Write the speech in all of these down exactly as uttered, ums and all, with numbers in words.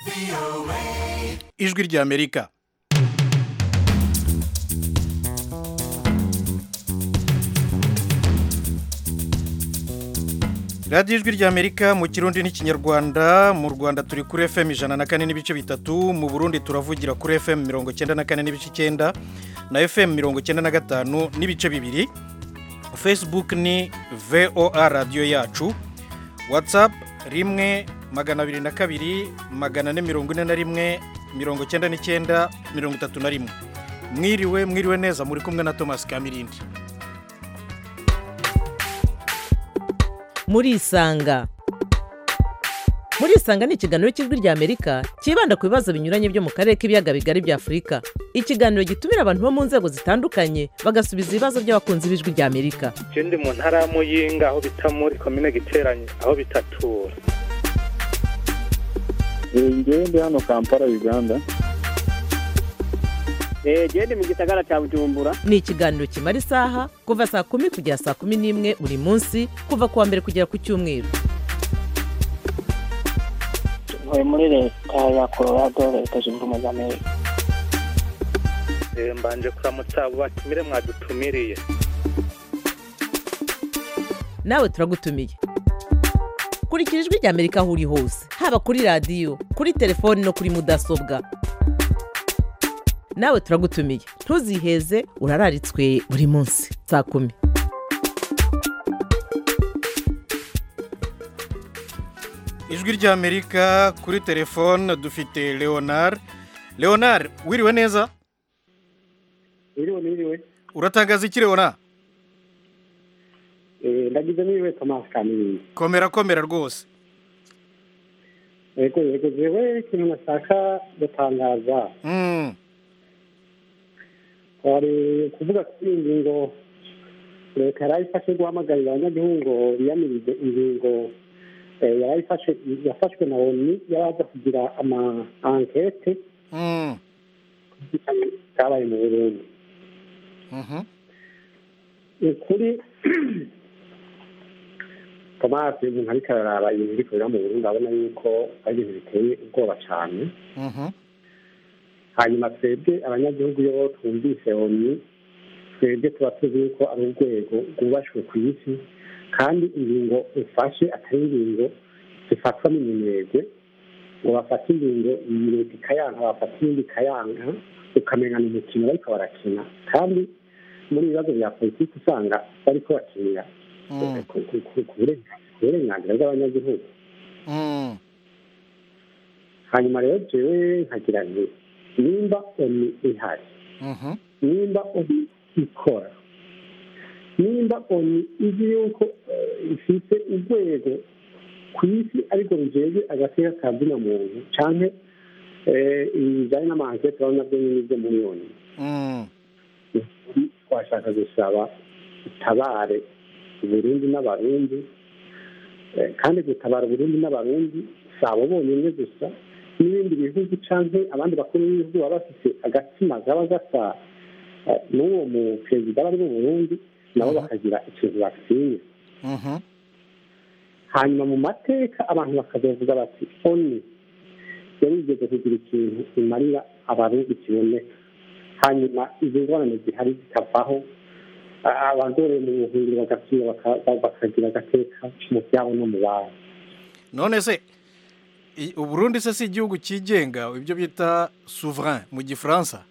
ijwi ry'Amerika. radiyo ijwi ry'Amerika mu kirundi n'ikinyarwanda. Mu Rwanda turi kuri F M ijana na kane n'ibice bitatu, mu Burundi turavugira kuri F M mirongo cyenda na kane n'ibice icyenda na F M mirongo cyenda na gatanu n'ibice bibiri. Facebook ni V O A radio yacu. WhatsApp rimwe magana abiri na kabiri magana ane mirongo ine na rimwe mirongo cyenda n'icyenda mirongo itatu na rimwe. Mwiriwe mwiriwe neza, muri kumwe na Thomas Kamirindi. Muri isanga Muri isanga ni ikiganiro cy'ijwi ry'Amerika kibanda ku bibazo binyuranye byo mu karere k'ibiyaga bigari bya Afurika. Ikiganiro gitumira abantu bo mu nzego zitandukanye bagasubiza ibibazo by'abakunzi b'ijwi ry'Amerika. Je ndi mu ntara ya Muyinga aho bita muri commune Giteranye aho bitatura. Ngiye ndi hano Kampala Uganda. Eh je ndi mu gisagara cya Bujumbura. Ni ikiganiro kimara isaha kuva saa kumi kugera saa kumi n'imwe buri munsi kuva kuwa mbere kugera ku cyumweru. Ntuye muri leta ya Colorado, leta zunze ubumwe za Amerika. Eh mbanje kuramutsa batumire mwadutumiriye. Nawe turagutumiye. Kurikira ijwi ry'Amerika aho uri hose, haba kuri radio, kuri telefone no kuri mudasobwa. Nawe turagutumiye. Ntuziheze, urararitswe buri munsi saa kumi. Ijwi ry'Amerika kuri telefone dufite Leonard. Leonard, wiriwe neza? Wiriwe wiriwe. Uratangaza iki Leonard? Eh ndagize niwe Thomas Kamirindi. Komera komera rwose. Yego yego jewe ikintu nashaka gutangaza. Mm. Ari kuvuga kuri ingingo leta yarayifashe guhamagarira abanyagihugu biyamirize ingingo yarayifashe yafashwe na O N U yabaza kugira ama enquête mm kabaye mu Burundi. Mhm. Kuri Thomas umuntu ariko araraba ibintu bikorera mu Burundi abona yuko ari ibintu biteye ubwoba cyane. Mhm. Hanyuma twebwe abanyagihugu yo twumvise O N U twebwe tuba tuzi yuko ari urwego rwubashwe ku isi kandi ingingo ufashe atari ingingo zifatwa n'iminegwe ngo bafate ingingo leta ikayanga bafate iyindi ikayanga ukamenya n'umukino bariko barakina kandi muri ibibazo bya politiki usanga bariko bakinira ku burenganzira bw'abanyagihugu. Hanyuma rero jewe nkagira nti nimba O N U ihari nimba O N U ikora nimba O N U izi yuko ifite urwego ku isi ariko rujejwe agateka ka bina muntu canke ibijanye n'amahanga turabona byo n'ibyo muri O N U. Twashaka gusaba itabare Burundi n'abarundi kandi gutabara Burundi n'abarundi sabo bonyene gusa n'ibindi bihugu canke abandi bakuru b'ibihugu baba bafite agatima gaba gasa n'uwo mu perezida bari mu Burundi nabo bakagira ikintu basinye. Hanyuma mu mateka abantu bakazovuga bati O N U yarigeze kugira ikintu imarira abarundi kiboneka hanyuma izo ngorane zihari zikavaho abagore mu buhungiro bagakira bakagira agateka mu byabo no mu babo. None se Uburundi se si igihugu kigenga ibyo bita souverain mu gifaransa?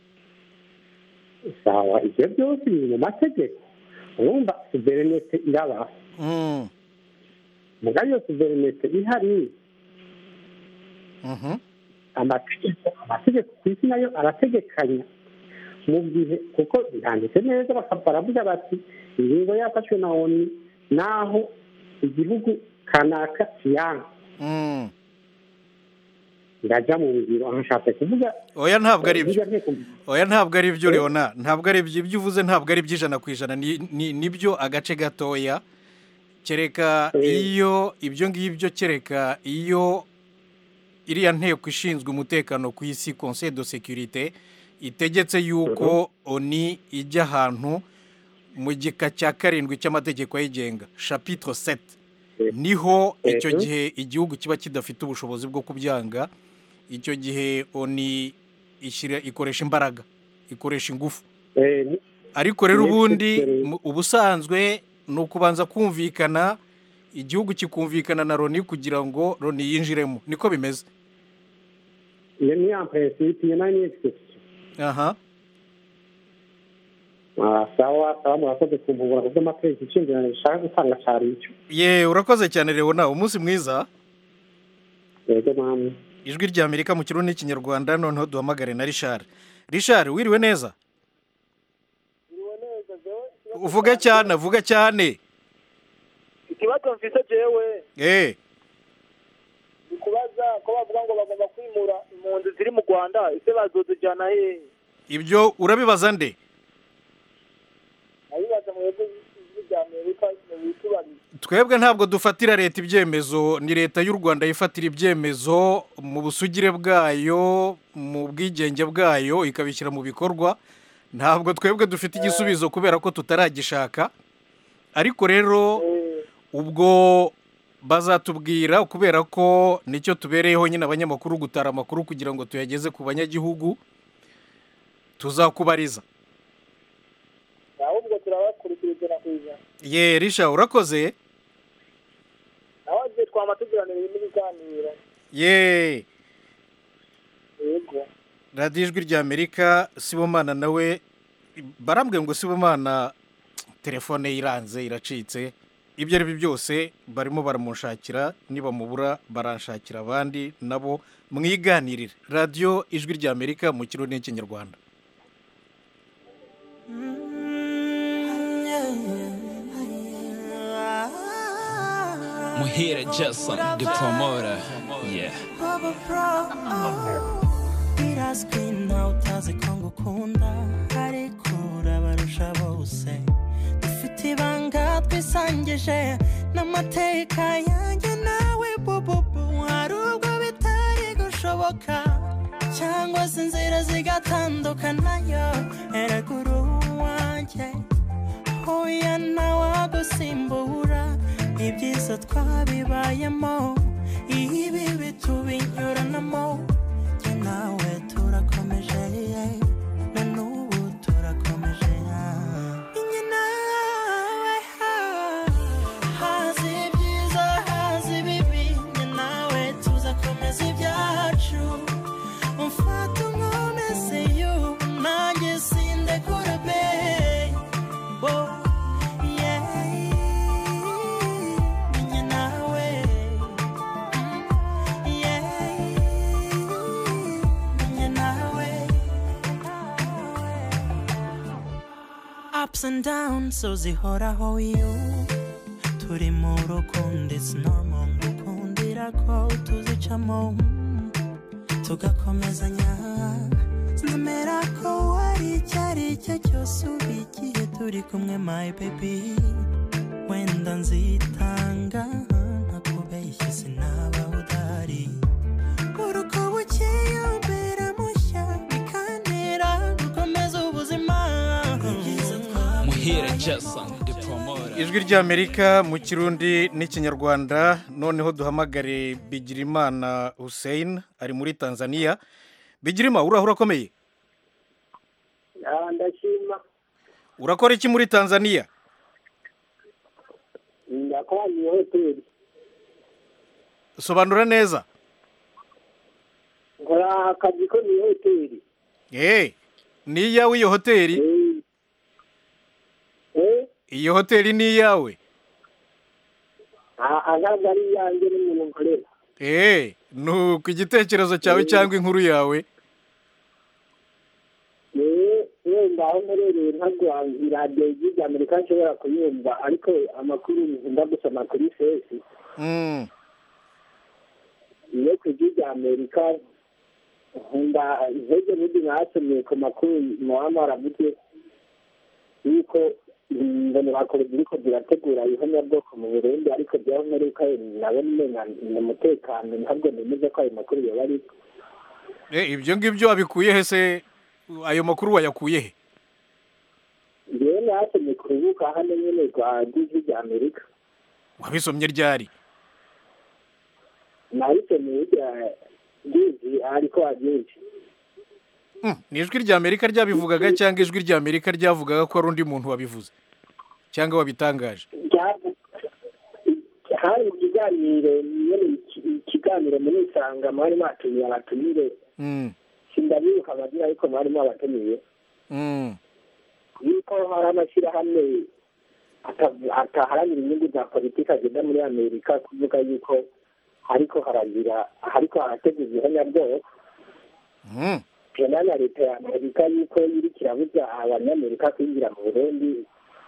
Sawa ibyo byose biri mu mategeko urumva souveraineté iraba. Mm. Mugayo souveraineté ihari. Mhm. Amategeko amategeko ku isi nayo arategekanya mu gihe kuko byanditse neza bakabaravuga bati ingingo yafashwe na O N U naho igihugu kanaka kiyanga. Mm. Ndaja mu ngiro ahashatse kuvuga oya ntabwo ari ibyo oya ntabwo ari ibyo Leona ntabwo ari ibyo ibyo uvuze ntabwo ari iby'ijana ku ijana nibyo agace gatoya kereka iyo ibyo ngibyo kereka iyo iriya nteko ishinzwe umutekano ku isi Conseil de sécurité itegetse yuko O N U ijya ahantu mu gika cya karindwi cy'amategeko ayigenga chapitre sept niho icyo gihe igihugu kiba kidafite ubushobozi bwo kubyanga icyo gihe oni ishyira ikoresha imbaraga ikoresha ingufu ariko rero ubundi ubusanzwe ni ukubanza kumvikana igihugu kikumvikana na Loni kugira ngo Loni yinjiremo niko bimeze. iyo ni ya principe iyo nayo ni exception. aha Ah, sawa sawa murakoze kumbura kubwo amategeko icyinjirana bishaka gutanga cyari icyo. ye urakoze cyane rero nawe umunsi mwiza. Yego mama. Ijwi rya Amerika mu kirundi n'ikinyarwanda noneho duhamagare na Richard. Richard wiriwe neza? Uvuga cyane uvuga cyane. Ikibazo mfite jewe. Eh. Kubaza ko bavuga ngo bagomba kwimura impunzi ziri mu Rwanda ise bazozijana he? Ibyo urabibaza nde? Ayibaza mu yego rya Amerika n'ibitubari. Twebwe ntabwo dufatira leta ibyemezo ni leta y'u Rwanda yifatira ibyemezo mu busugire bwayo mu bwigenge bwayo ikabishyira mu bikorwa ntabwo twebwe dufite igisubizo kubera ko tutaragishaka ariko rero ubwo bazatubwira kubera ko nicyo tubereyeho nyine abanyamakuru gutara amakuru kugira ngo tuyageze ku banyagihugu tuzakubariza. Ahubwo turabakurikirana kwiza. Ye Risha urakoze? Abaje twamatugiranira n'ibiganiro. Ye. Yego. Radio Ijwi rya Amerika Sibomana nawe barambwe ngo Sibomana telefone iranze iracitse ibyo ari byose barimo baramushakira niba mubura baranshakira abandi nabo mwiganirira. Radio Ijwi rya Amerika mu kirundi n'ikinyarwanda. Muhira Jason, the promoter, yeah. Irazwi nawe utazi ko ngukunda ariko urabarusha bose dufite ibanga twisangije n'amateka yanjye nawe bububu hari ubwo bitari gushoboka cyangwa se inzira zigatandukanayo eraguru wanjye hoya nawe agusimbura ibyiza twabibayemo ibi bitubinyuranamo jye nawe turakomeje na n'ubu turakomeje njye nawe hazi ibyiza hazi ibibi njye nawe tuzakomeza ibyacu umfata unkomeze yo nanjye sindekura be ups and downs so zihoraho you turi mu rukundo it's normal gukundira ko tuzicamo tugakomezanya sinzemera ko wari icyari icyo cyose uba igihe turi kumwe my baby wenda nzitanga ntakubeshye sinaba udahari uruko bukeye umbera mushya bikantera gukomeza ubuzima. Muhira Jason, the promoter. Ijwi rya Amerika mu kirundi n'ikinyarwanda noneho duhamagare Bigirimana Hussein ari muri Tanzania. Bigirima urahura komeye? Ah ndashima. Urakora iki muri Tanzania? Ndakora mu hoteli. Sobanura neza. Nkora akazi ko mu hoteli. Eh, ni yawe iyo hoteli? Eh? Iyo hoteli ni yawe? Ah, agaga ari yanjye n'umuntu nkorera. Eh, no ku gitekerezo cyawe cyangwa inkuru yawe? Eh, wenda aho mperereye ntabwo radio y'Ijwi Amerika nshobora kuyumva ariko amakuru nkunda gusoma kuri Facebook. Mm. Iyo ku Ijwi Amerika nkunda iheze n'indi nasomye ku makuru muhama aravuze yuko mbona bakora biriko birategura ihonyabwoko mu Burundi ariko byaho Amerika nabo nimenya umutekano ntabwo nemeze ko ayo makuru yoba ari. Eh, ibyo ngibyo abikuye he se ayo makuru wayakuye he? Ndiye nasomye ku rubuga hano nyene rwa Ijwi Amerika. Wabisomye ryari? Nahise nijya ndizi ariko abyinshi ni ijwi rya amerika ryabivugaga cyangwa ijwi rya amerika ryavugaga ko ari undi muntu wabivuze cyangwa wabitangaje? hari mu kiganiro nyine ikiganiro muri isanga mwari mwatumiye abatumire sindabibuka amazina ariko mwari mwabatumiye yuko hari amashyirahamwe ataharanira inyungu za politiki agenda muri amerika kuvuga yuko ariko haragira ariko harategurwa ihonyabwoko na leta ya amerika yuko iri kirabuza abanyamerika kwinjira mu burundi.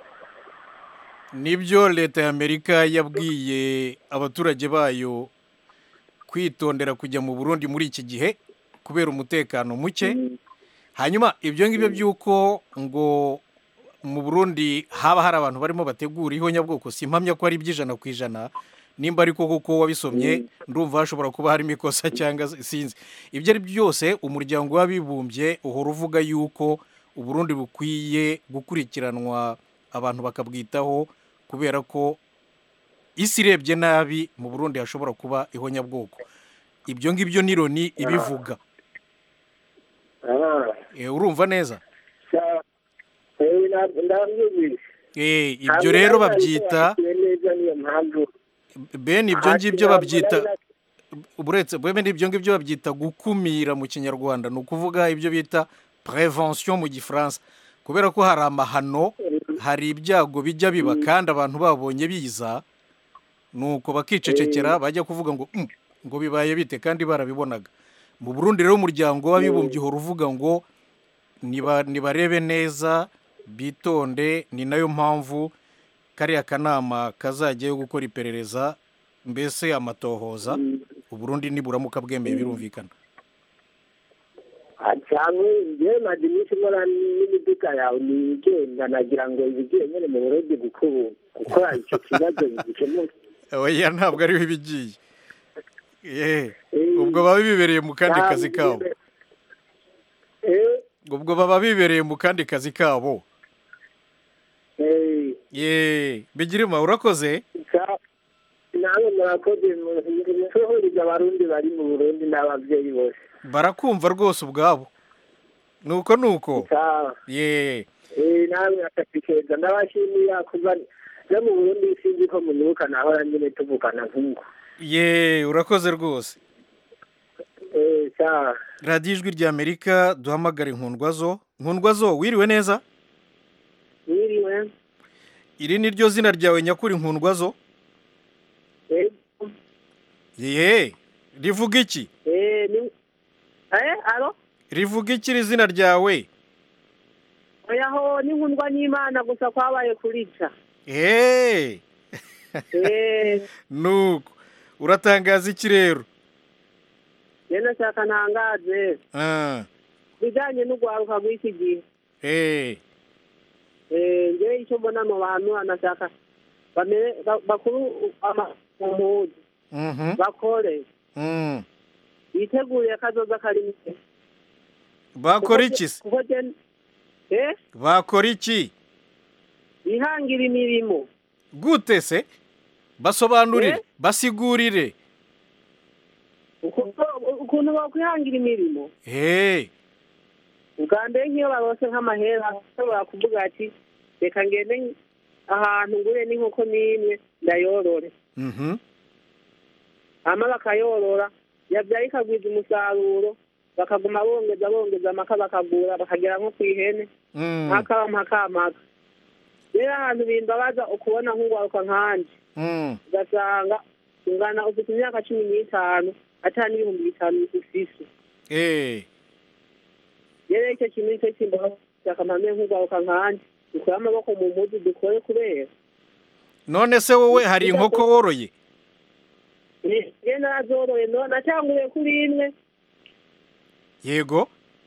Nibyo leta ya amerika yabwiye abaturage bayo kwitondera kujya mu burundi muri iki gihe kubera umutekano muke. Hanyuma ibyo ngibyo by'uko ngo mu burundi haba hari abantu barimo bategura ihonyabwoko simpamya ko ari iby'ijana ku ijana, nimba ariko kuko wabisomye ndumva hashobora kuba harimo ikosa cyangwa sinzi. Ibyo ari byose umuryango w'abibumbye uhora uvuga yuko uburundi bukwiye gukurikiranwa abantu bakabwitaho kubera ko isi irebye nabi mu burundi hashobora kuba ihonyabwoko. Ibyo ngibyo ni Loni ibivuga. Urumva neza? Eh, ibyo rero babyita bene ibyo ngibyo babyita uretse bene ibyo ngibyo babyita gukumira mu kinyarwanda, ni ukuvuga ibyo bita prevention mu gifaransa, kubera ko hari amahano, hari ibyago bijya biba kandi abantu babonye biza nuko bakicecekera bajya kuvuga ngo ngo bibaye bite kandi barabibonaga. Mu Burundi rero umuryango w'abibumbye uhora uvuga ngo nibarebe neza bitonde, ni nayo mpamvu kariya kanama kazajyayo gukora iperereza mbese amatohoza Uburundi niburamuka bwemeye birumvikana. cyangwa njye maze iminsi nkora n'imiduga yawe nigenda nagira ngo ibigiye nyine mu Burundi gukora icyo kibazo gikemuke. Oya ntabwo ariho ibigiye. Eh, ubwo baba bibereye mu kandi kazi kabo. Ubwo baba bibereye mu kandi kazi kabo. Eh. Ye, Bigirima urakoze? Nawe murakoze musohoreza abarundi bari mu Burundi n'abavyeyi bose. Barakumva rwose ubwabo. Nuko nuko. Ye. Eh, nawe atakikeza ndabashimira kuba no mu Burundi sinzi ko munuka naho nyine tuvukana nk'uko. Ye, urakoze rwose. Eh, sa. Radio Ijwi rya Amerika duhamagara Nkundwazo. Nkundwazo wiriwe neza? Wiriwe. Iri ni ryo zina ryawe nyakuri Nkundwazo? Eh. Ye, rivuga iki? Eh, ni Eh, alo? Rivuga iki izina ryawe? Oya ho ni nkundwa n'Imana gusa kwabaye kurica. Eh. Eh. Nuko uratangaza iki rero? Yena shaka ntangaze. Ah. Bijanye n'ugwaruka rw'iki gihe. Eh. Eh, nge icyo mbona mu bantu anashaka bamere bakuru amamuzi. Mhm. Bakore. Mhm. Yiteguriye kazoza karimo. Bakora iki? Kuko je Eh? Bakora iki? Ihangira imirimo. Gute se? Basobanurire, eh? Basigurire. Ukuntu bakwihangira imirimo. Eh. Ugande nk'iyo barose nk'amahera bashobora kuvuga ati reka ngende ahantu ngure n'inkoko n'imwe ndayorore. Mhm. Ama bakayorora yabyaye ikagwiza umusaruro bakaguma bongeza bongeza amaka bakagura bakagera nko ku ihene nk'akaba mpakamaka. Rero ahantu bimbabaza ukubona nk'ugwaruka nkanje ugasanga ungana ufite imyaka cumi n'itanu atari n'ibihumbi bitanu ufise. Eh. Rero icyo kintu cyo kimbaho cyakamame nk'ugwaruka nkanje dukora amaboko mu mpuzu dukore kubera. None se wowe hari inkoko woroye? Ye nazoroye no nacyanguriye kuri imwe. Yego.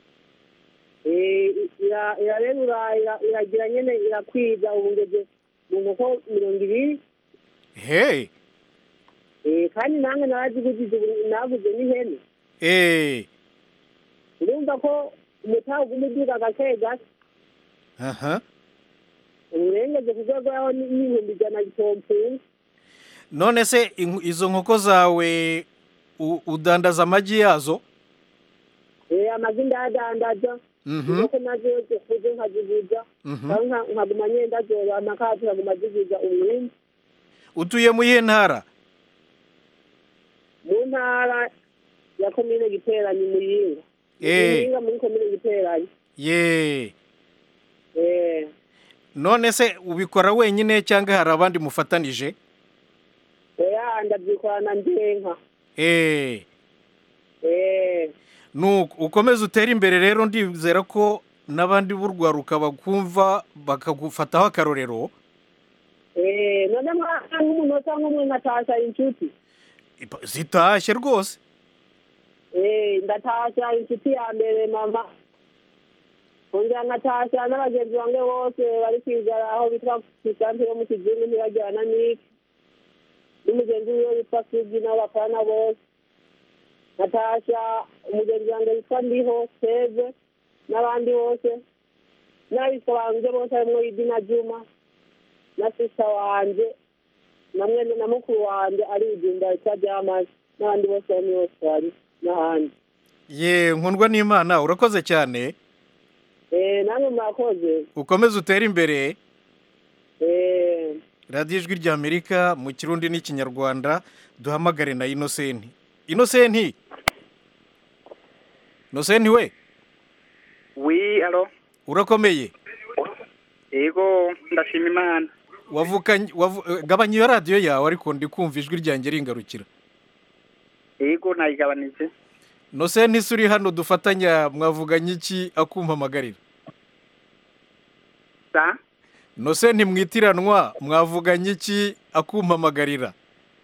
Eh ira ira rero iragira nyene irakwiza ubungeze mu nkoko mirongo ibiri. Hey. Eh kandi nange narazigugize navuze n'ihene. Eh. Urumva ko umutaho gumuduga gake gake. Aha. Urengeze kuzogaho n'ibihumbi ijana gitompu. None se izo nkoko zawe udandaza amagi yazo? eh amazi ndadandaza nuko nazo kuze nkaziguza nkaguma nyenda zoba nakati nkaguma ziguza umwimbi. Utuye mu yihe ntara? Mu ntara ya komine Giteranyi Muyinga. Eh. Muyinga muri komine Giteranyi. Ye. Eh. None se ubikora wenyine cyangwa hari abandi mufatanije? Oya ndabyikorana ndenka. Eh. Eh. Nuko ukomeza utera imbere rero ndizera ko n'abandi burwaruka bakumva bakagufataho akarorero. Eh, none mwana nk'umunota nk'umwe nkatasha inshuti. Zitashye rwose. Eh, ndatasha inshuti ya mbere mama. Ongera nkatasha n'abagenzi bange bose bari kwigara aho bitwa Kisantre yo mu Kizingu ntibajyana n'iki. N'umugenzi wiwe witwa Sugi n'abakorana bose. Natasha umugenzi wange witwa Ndiho Seve n'abandi bose. N'abitwa bange bose harimwo Idina Juma na sista wanje na mwene na mukuru wanje ari ugenda cyajyamaze n'abandi bose bamwe bose bari n'ahandi. Ye nkundwa n'Imana urakoze cyane. Eh namwe mwakoze. Ukomeze utera imbere. Eh Radio Ijwi rya Amerika mu Kirundi n'Ikinyarwanda duhamagare na Innocent. Innocent. Innocent we. Oui, allo. Urakomeye? Yego, ndashima Imana. Wavukanye gabanya iyo radio yawe ariko ndi kumva ijwi ryanjye ringarukira. Yego nayigabanije. Innocent isuri hano dufatanya mwavuganye iki akumpamagarira? Sa? Innocent mwitiranwa mwavuganye iki akumpamagarira?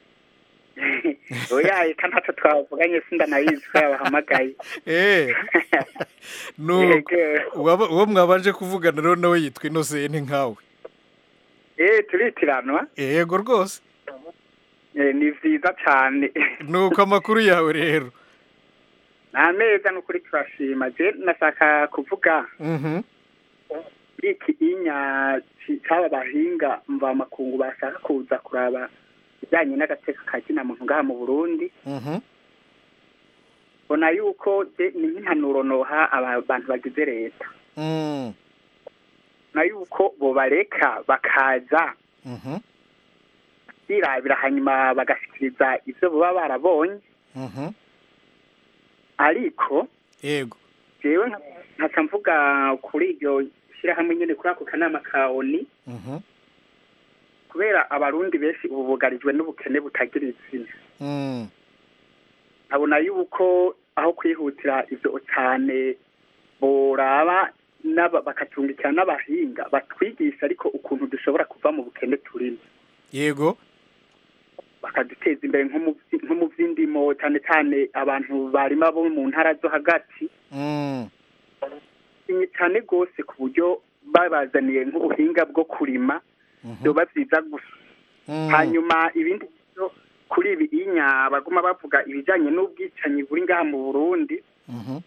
Oya eka ntacyo twavuganye sinda nayizi ko yabahamagaye. Eh. No. Uwo mwabanje kuvugana rero nawe yitwa Innocent nkawe. Eh turitiranwa? Yego rwose. Eh ni vyiza cyane. Nuko amakuru yawe rero. Nameza nukuri turashima je nashaka kuvuga. Mhm. Iki inya cyaba bahinga mva makungu bashaka kuza kuraba bijanye n'agateka kagina muntu ngaha mu Burundi. Mhm. Bona yuko ni impanuro noha abantu bagize leta. Mhm. Na yuko bo bareka bakaza. Mhm. Birabira hanyuma bagashikiriza ivyo baba barabonye. Mhm. Ariko yego jewe nkaca mvuga kuri iryo shira hamwe nyene kuri ako kanama ka ONU. Mhm. Kubera abarundi benshi ubu bugarijwe n'ubukene butagira izina. Mhm. Abona yuko aho kwihutira ivyo cyane boraba naba bakatungikana n'abahinga batwigisha ariko ukuntu dushobora kuva mu bukene turimo. Yego bakaduteza imbere nko mu vy'indimo cyane cyane abantu barima bo mu ntara zo hagati. Mhm. Ni cyane gose ku buryo babazaniye nk'ubuhinga bwo kurima byo bavyiza gusa. Hanyuma ibindi byo kuri ibi inya baguma bavuga ibijanye n'ubwicanyi buri ngaha mu Burundi. Mhm.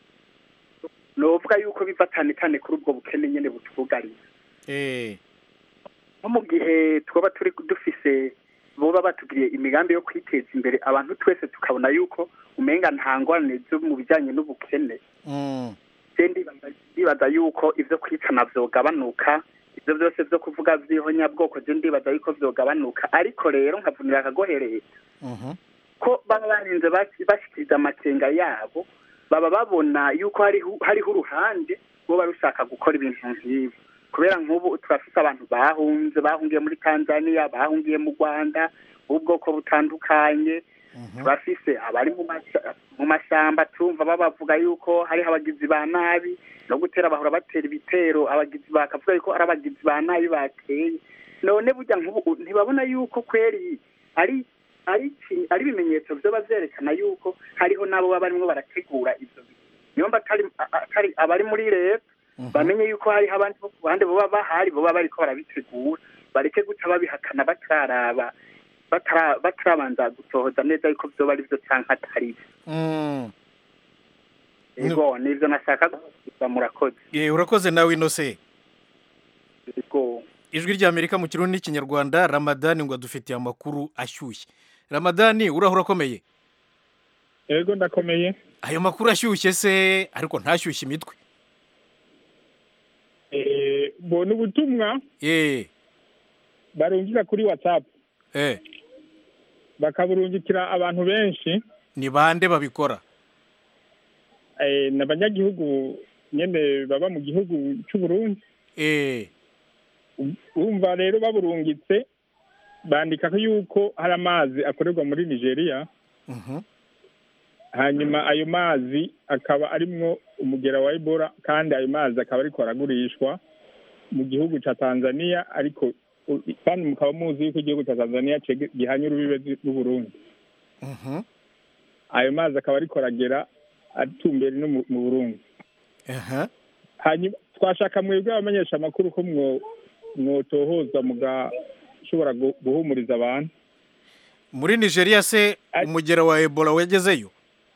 Novuga yuko biva cyane cyane kuri ubwo bukene nyene butugariza. Eh. Nko mu gihe twaba turi dufise boba batugiriye imigambi yo kwiteza imbere abantu twese tukabona yuko umenga ntangwane zo mu bijanye n'ubukene. Mhm. Sendi bibaza yuko ivyo kwicana vyogabanuka, ivyo byose byo kuvuga vyihonya bwoko je ndibaza yuko vyogabanuka, ariko rero nkavunira akagohereye. Mhm. Ko baba barinze bashikiriza amakenga yabo, baba babona yuko hari hariho uruhande bo barushaka gukora ibintu nk'ibi. Kubera nk'ubu turafise abantu bahunze bahungiye muri Tanzania, bahungiye mu Rwanda, ubwoko butandukanye. Turafise abari mu mashamba tumva babavuga yuko hari abagizi ba nabi no gutera bahora batera ibitero abagizi bakavuga yuko ari abagizi ba nabi bateye. None burya nk'ubu ntibabona yuko kweri ari ari ari bimenyetso byo bazerekana yuko hariho nabo babarimo barategura ivyo. Nyomba atari atari abari muri leta bamenye yuko hari abandi bo kubande bo bahari bo bariko barabitegura, bareke guca babihakana bataraba batara batarabanza gutohoza neza yuko byo bari byo canka atari. Mhm. Ego nivyo nashaka kuvuga murakoze. Eh urakoze nawe Innocent. Ego Ijwi rya Amerika mu Kirundi n'Ikinyarwanda. Ramadani ngo adufitiye amakuru ashyushye. Ramadani urahura komeye? Yego ndakomeye. Ayo makuru ashyushye se ariko ntashyushye imitwe. Eh, bona ubutumwa. Eh. Barungira kuri WhatsApp. Eh. Bakaburungikira abantu benshi. Ni bande babikora? Eh, nabanyagihugu nyene baba mu gihugu cy'u Burundi. Eh. Umva rero baburungitse bandika ko yuko hari amazi akorerwa muri Nigeria. Mhm. Hanyuma ayo mazi akaba arimwo umugera wa Ebola kandi ayo mazi akaba ariko aragurishwa mu gihugu ca Tanzania ariko kandi mukaba muzi yuko igihugu ca Tanzania gihanye urubibe n'u Burundi. Mhm. Ayo mazi akaba ariko aragera atumbere no mu Burundi. Aha. Hanyuma twashaka mwebwe abamenyesha amakuru ko mwo mwotohoza muga shobora guhumuriza abantu. Muri Nigeria se umugera wa Ebola wegezeyo?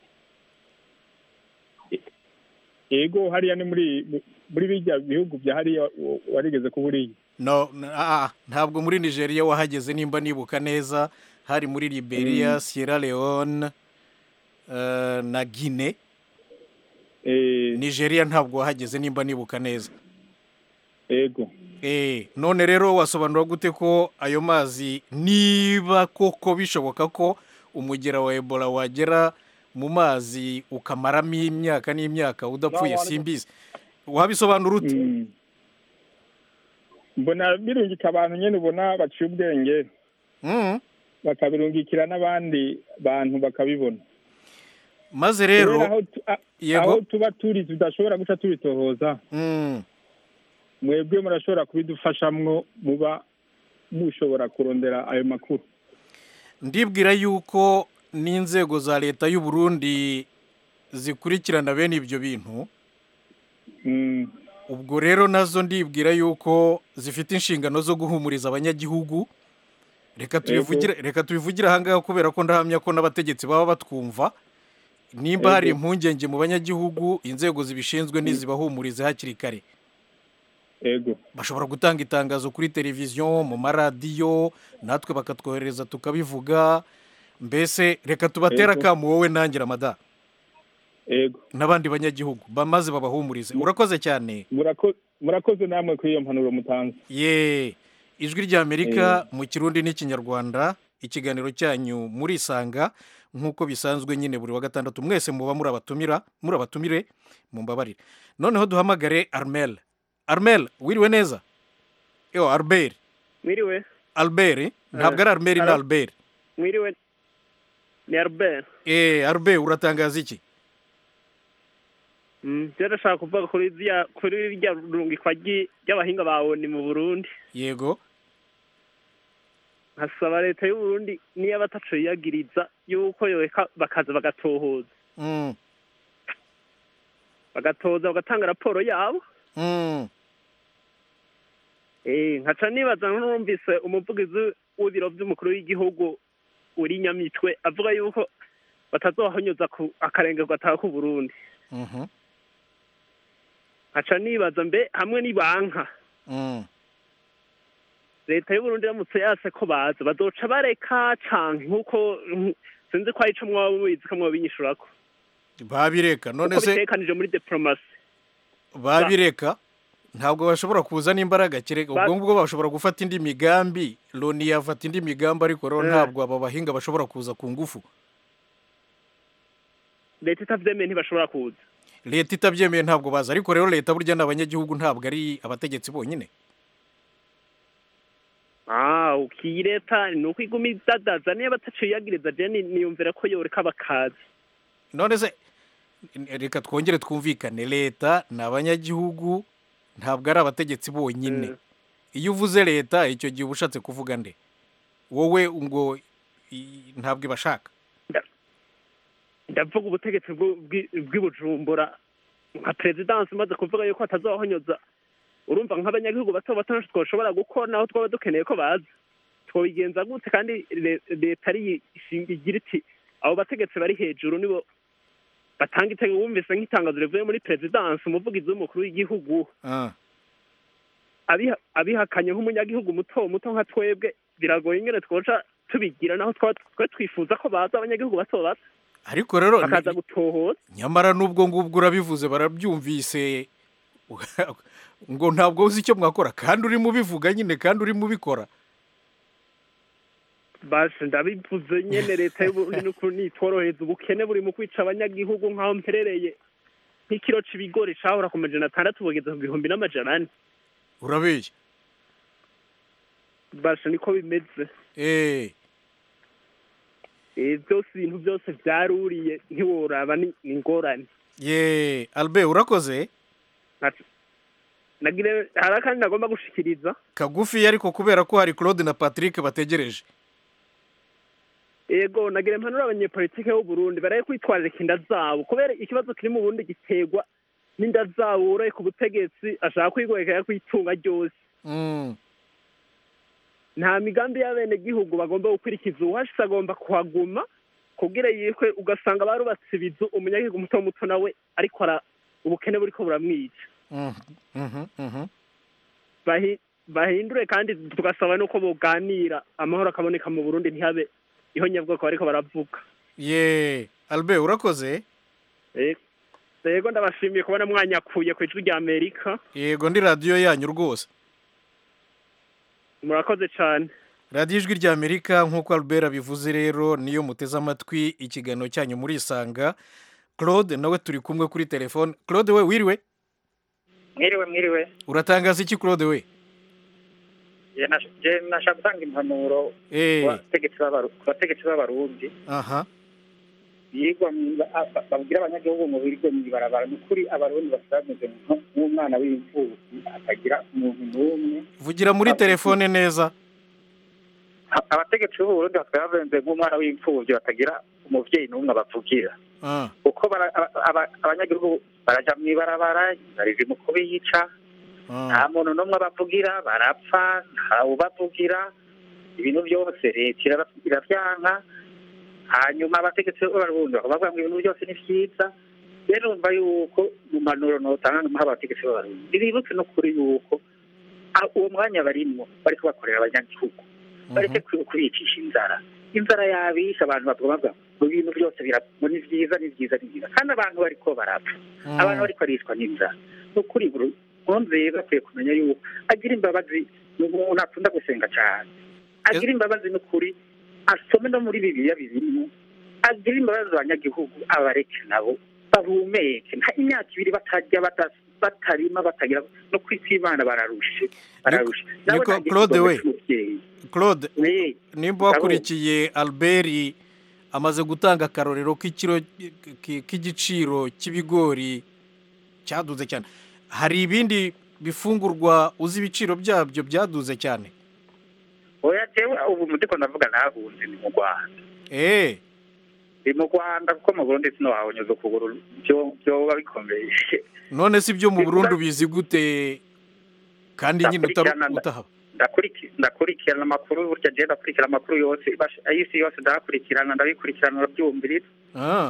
Ego hariya ni muri muri bijya bihugu bya hariya warigeze kuburiye. No, ah, ntabwo muri Nigeria wahageze nimba nibuka neza, hari muri Liberia, mm. Sierra Leone uh, na Guinea. Eh, Nigeria ntabwo wahageze nimba nibuka neza. Ego. Eh, none rero wasobanura gute ko ayo mazi niba koko bishoboka ko umugera wa Ebola wagera mu mazi ukamaramo imyaka n'imyaka udapfuye simbizi. Wabisobanura ute? Mm. Mbona birungika abantu nyene ubona baciye ubwenge. Mhm. Bakabirungikira n'abandi bantu bakabibona. Maze rero aho tuba turi tudashobora guca tubitohoza. Mhm. Mwebwe murashobora kubidufashamwo muba mushobora kurondera ayo makuru. Ndibwira yuko n'inzego za leta y'u Burundi zikurikirana bene ibyo bintu. Mm. Ubwo rero nazo ndibwira yuko zifite inshingano zo guhumuriza abanyagihugu. Reka tubivugira reka tubivugira hangaho kubera ko ndahamya ko n'abategetsi baba batwumva. Nimba hari impungenge mu banyagihugu inzego zibishinzwe n'izibahumuriza hakiri kare. Ego. Bashobora gutanga itangazo kuri televiziyo, mu maradiyo, natwe bakatwohereza tukabivuga. Mbese reka tubatera kamu wowe nangira mada. Ego. N'abandi banyagihugu bamaze babahumurize. Urakoze cyane. Murakoze murakoze namwe kuri iyo mpanuro mutanze. Ye. Ijwi rya Amerika mu Kirundi n'Ikinyarwanda, ikiganiro cyanyu muri Isanga nkuko bisanzwe nyine buri wa gatandatu mwese muba muri abatumira, muri abatumire mu mbabarire. Noneho duhamagare Armel. Armel, wiriwe neza? Yo, Albert. Wiriwe. Albert, ntabwo ari Armel na Albert. Wiriwe. Ni Albert. Eh, Albert uratangaza iki? Mm, ndashaka kuvuga kuri rya kuri rya rungikwa ry'abahinga bawe ni mu Burundi. Yego. Hasaba leta y'u Burundi niyo bataco yagiriza yuko yoeka bakaza bagatohoza. Mm. Bagatoza bagatanga raporo yabo. Mm. Eh, nkaca nibaza n'urumvise umuvugizi w'ibiro by'umukuru w'igihugu uri Nyamitwe avuga yuko batazohanyuza ku akarengerwa ataka ku Burundi. Mhm. Nkaca nibaza mbe hamwe ni banka. Mm. Leta y'u Burundi ramutse yase ko baza bazoca bareka canke nkuko sinzi ko arico mwabizi kamwe binyishurako. Babireka none se bitekanije muri diplomacy. Babireka ntabwo bashobora kuzana imbaraga kireka ubwo ngubwo bashobora gufata indi migambi Loni yafata indi migambi ariko rero ntabwo aba bahinga bashobora kuza ku ngufu. Leta itavyemeye ntibashobora kuza. Leta itavyemeye ntabwo baza ariko rero leta burya n'abanyagihugu ntabwo ari abategetsi bonyine. Ah, ukireta nuko igumiza daza niba bataciyagiriza je niyumvira ko yoreka bakazi. None se reka twongere twumvikane leta n'abanyagihugu ntabwo ari abategetsi bonyine. Iyo uvuze leta icyo gihe ubushatse kuvuga nde? Wowe ngo ntabwo ibashaka. Ndavuga ubutegetsi bw'Ibujumbura nka presidence maze kuvuga yuko atazohonyoza. Urumva nk'abanyagihugu bato bato twoshobora gukora naho twaba dukeneye ko baza. Twobigenza gute kandi leta ari igira iti abo bategetsi bari hejuru nibo batanga itego wumvise nk'itangazo rivuye muri presidence umuvugizi w'umukuru w'igihugu. Ah. Abi abihakanye nk'umunyagihugu muto muto nka twebwe biragoye ingene twoca tubigira naho twa twifuza ko baza abanyagihugu bato bato. ariko rero bakaza gutohoza nyamara n'ubwo ngubwo urabivuze barabyumvise ngo ntabwo uzi icyo mwakora kandi urimo ubivuga nyine kandi urimo ubikora basi ndabivuze nyene leta y'uburundi n'ukuri nitworohereza ubukene buri mu kwica abanyagihugu nk'aho mperereye nk'ikiro c'ibigori cahora ku majana atandatu bugeze ku gihumbi n'amajana ane urabeshya basi niko bimeze eh eh byose ibintu byose byaruriye ntiworaba ni ingorane ye Albert urakoze nagire harakandi nagomba gushikiriza kagufi ariko kubera ko hari Claude na Patrick bategereje Ego nagire impanuro abanyepolitike b'u Burundi baraye kwitwarira inda zabo kubera ikibazo kiri mu Burundi gitegwa n'inda zabo uraye ku butegetsi ashaka kwigwekera kwitunga ryose mm nta migambi y'abene gihugu bagomba gukwirikiza uwashitse agomba kuhaguma kugira yikwe ugasanga barubatse ibizu umunyagihugu muto muto nawe ariko ara ubukene buriko buramwica mhm mhm bahi bahindure kandi tugasaba nuko boganira amahoro akaboneka mu Burundi ntihabe iho nyabwo ko ariko baravuga ye Albert urakoze eh yego ndabashimiye kubona mwanyakuye ku ijwi rya Amerika yego ndi radio yanyu rwose murakoze cyane radio ijwi rya Amerika nkuko Albert abivuze rero niyo muteze amatwi ikiganiro cyanyu muri Isanga Claude nawe turi kumwe kuri telefone Claude we wiriwe mwiriwe mwiriwe uratangaza iki Claude we je nashaka gutanga impanuro abategetsi b'abarundi aha yigwa babwira abanyagihugu ngo birwe mwibarabara n'ukuri abarundi basameze nk'umwana w'imfubyi atagira umuntu n'umwe vugira muri telefone neza abategetsi b'uburundi basabenze nk'umwana w'imfubyi batagira umuvyeyi n'umwe abavugira uko abanyagihugu baraja mwibarabara barizi mu kubiyica nta muntu n'umwe abavugira barapfa ntawe ubavugira ibintu byose leta iravyanka hanyuma abategetsi b'abarundi bakavuga ngo ibintu byose ni vyiza rero umva yuko mu manuro notanga nk'abategetsi b'abarundi biributse no kuri yuko uwo mwanya barimwo bariko bakorera abanyagihugu bareke kubicisha inzara inzara yabisha abantu bavuga ngo ibintu byose birabona ni vyiza ni vyiza ni vyiza kandi abantu bariko barapfa abantu bariko barishwa n'inzara n'ukuri nziza akwiye kumenya yuko agira imbabazi umuntu akunda gusenga cyane agira imbabazi n'ukuri asome no muri bibiliya bizirimo agira imbabazi abanyagihugu abareke nabo bahumeke nta imyaka ibiri batajya batarima batagira no kwitibana bararushe bararushe niko Claude we Claude nimba wakurikiye Albert amaze gutanga akarorero k'ikiro k'igiciro cy'ibigori cyaduze cyane hari ibindi bifungurwa uzi ibiciro byabyo byaduze cyane oya jewe ubu mutiko ndavuga nahunze ni mu Rwanda eh ni mu Rwanda kuko mu Burundi sino wahonyoza kugura byo byo babikomeye none si byo mu Burundi bizi gute kandi nyine utahaba ndakurikira ndakurikirana amakuru burya je ndakurikirana amakuru yose ayisi yose ndakurikirana ndabikurikirana urabyumvira ah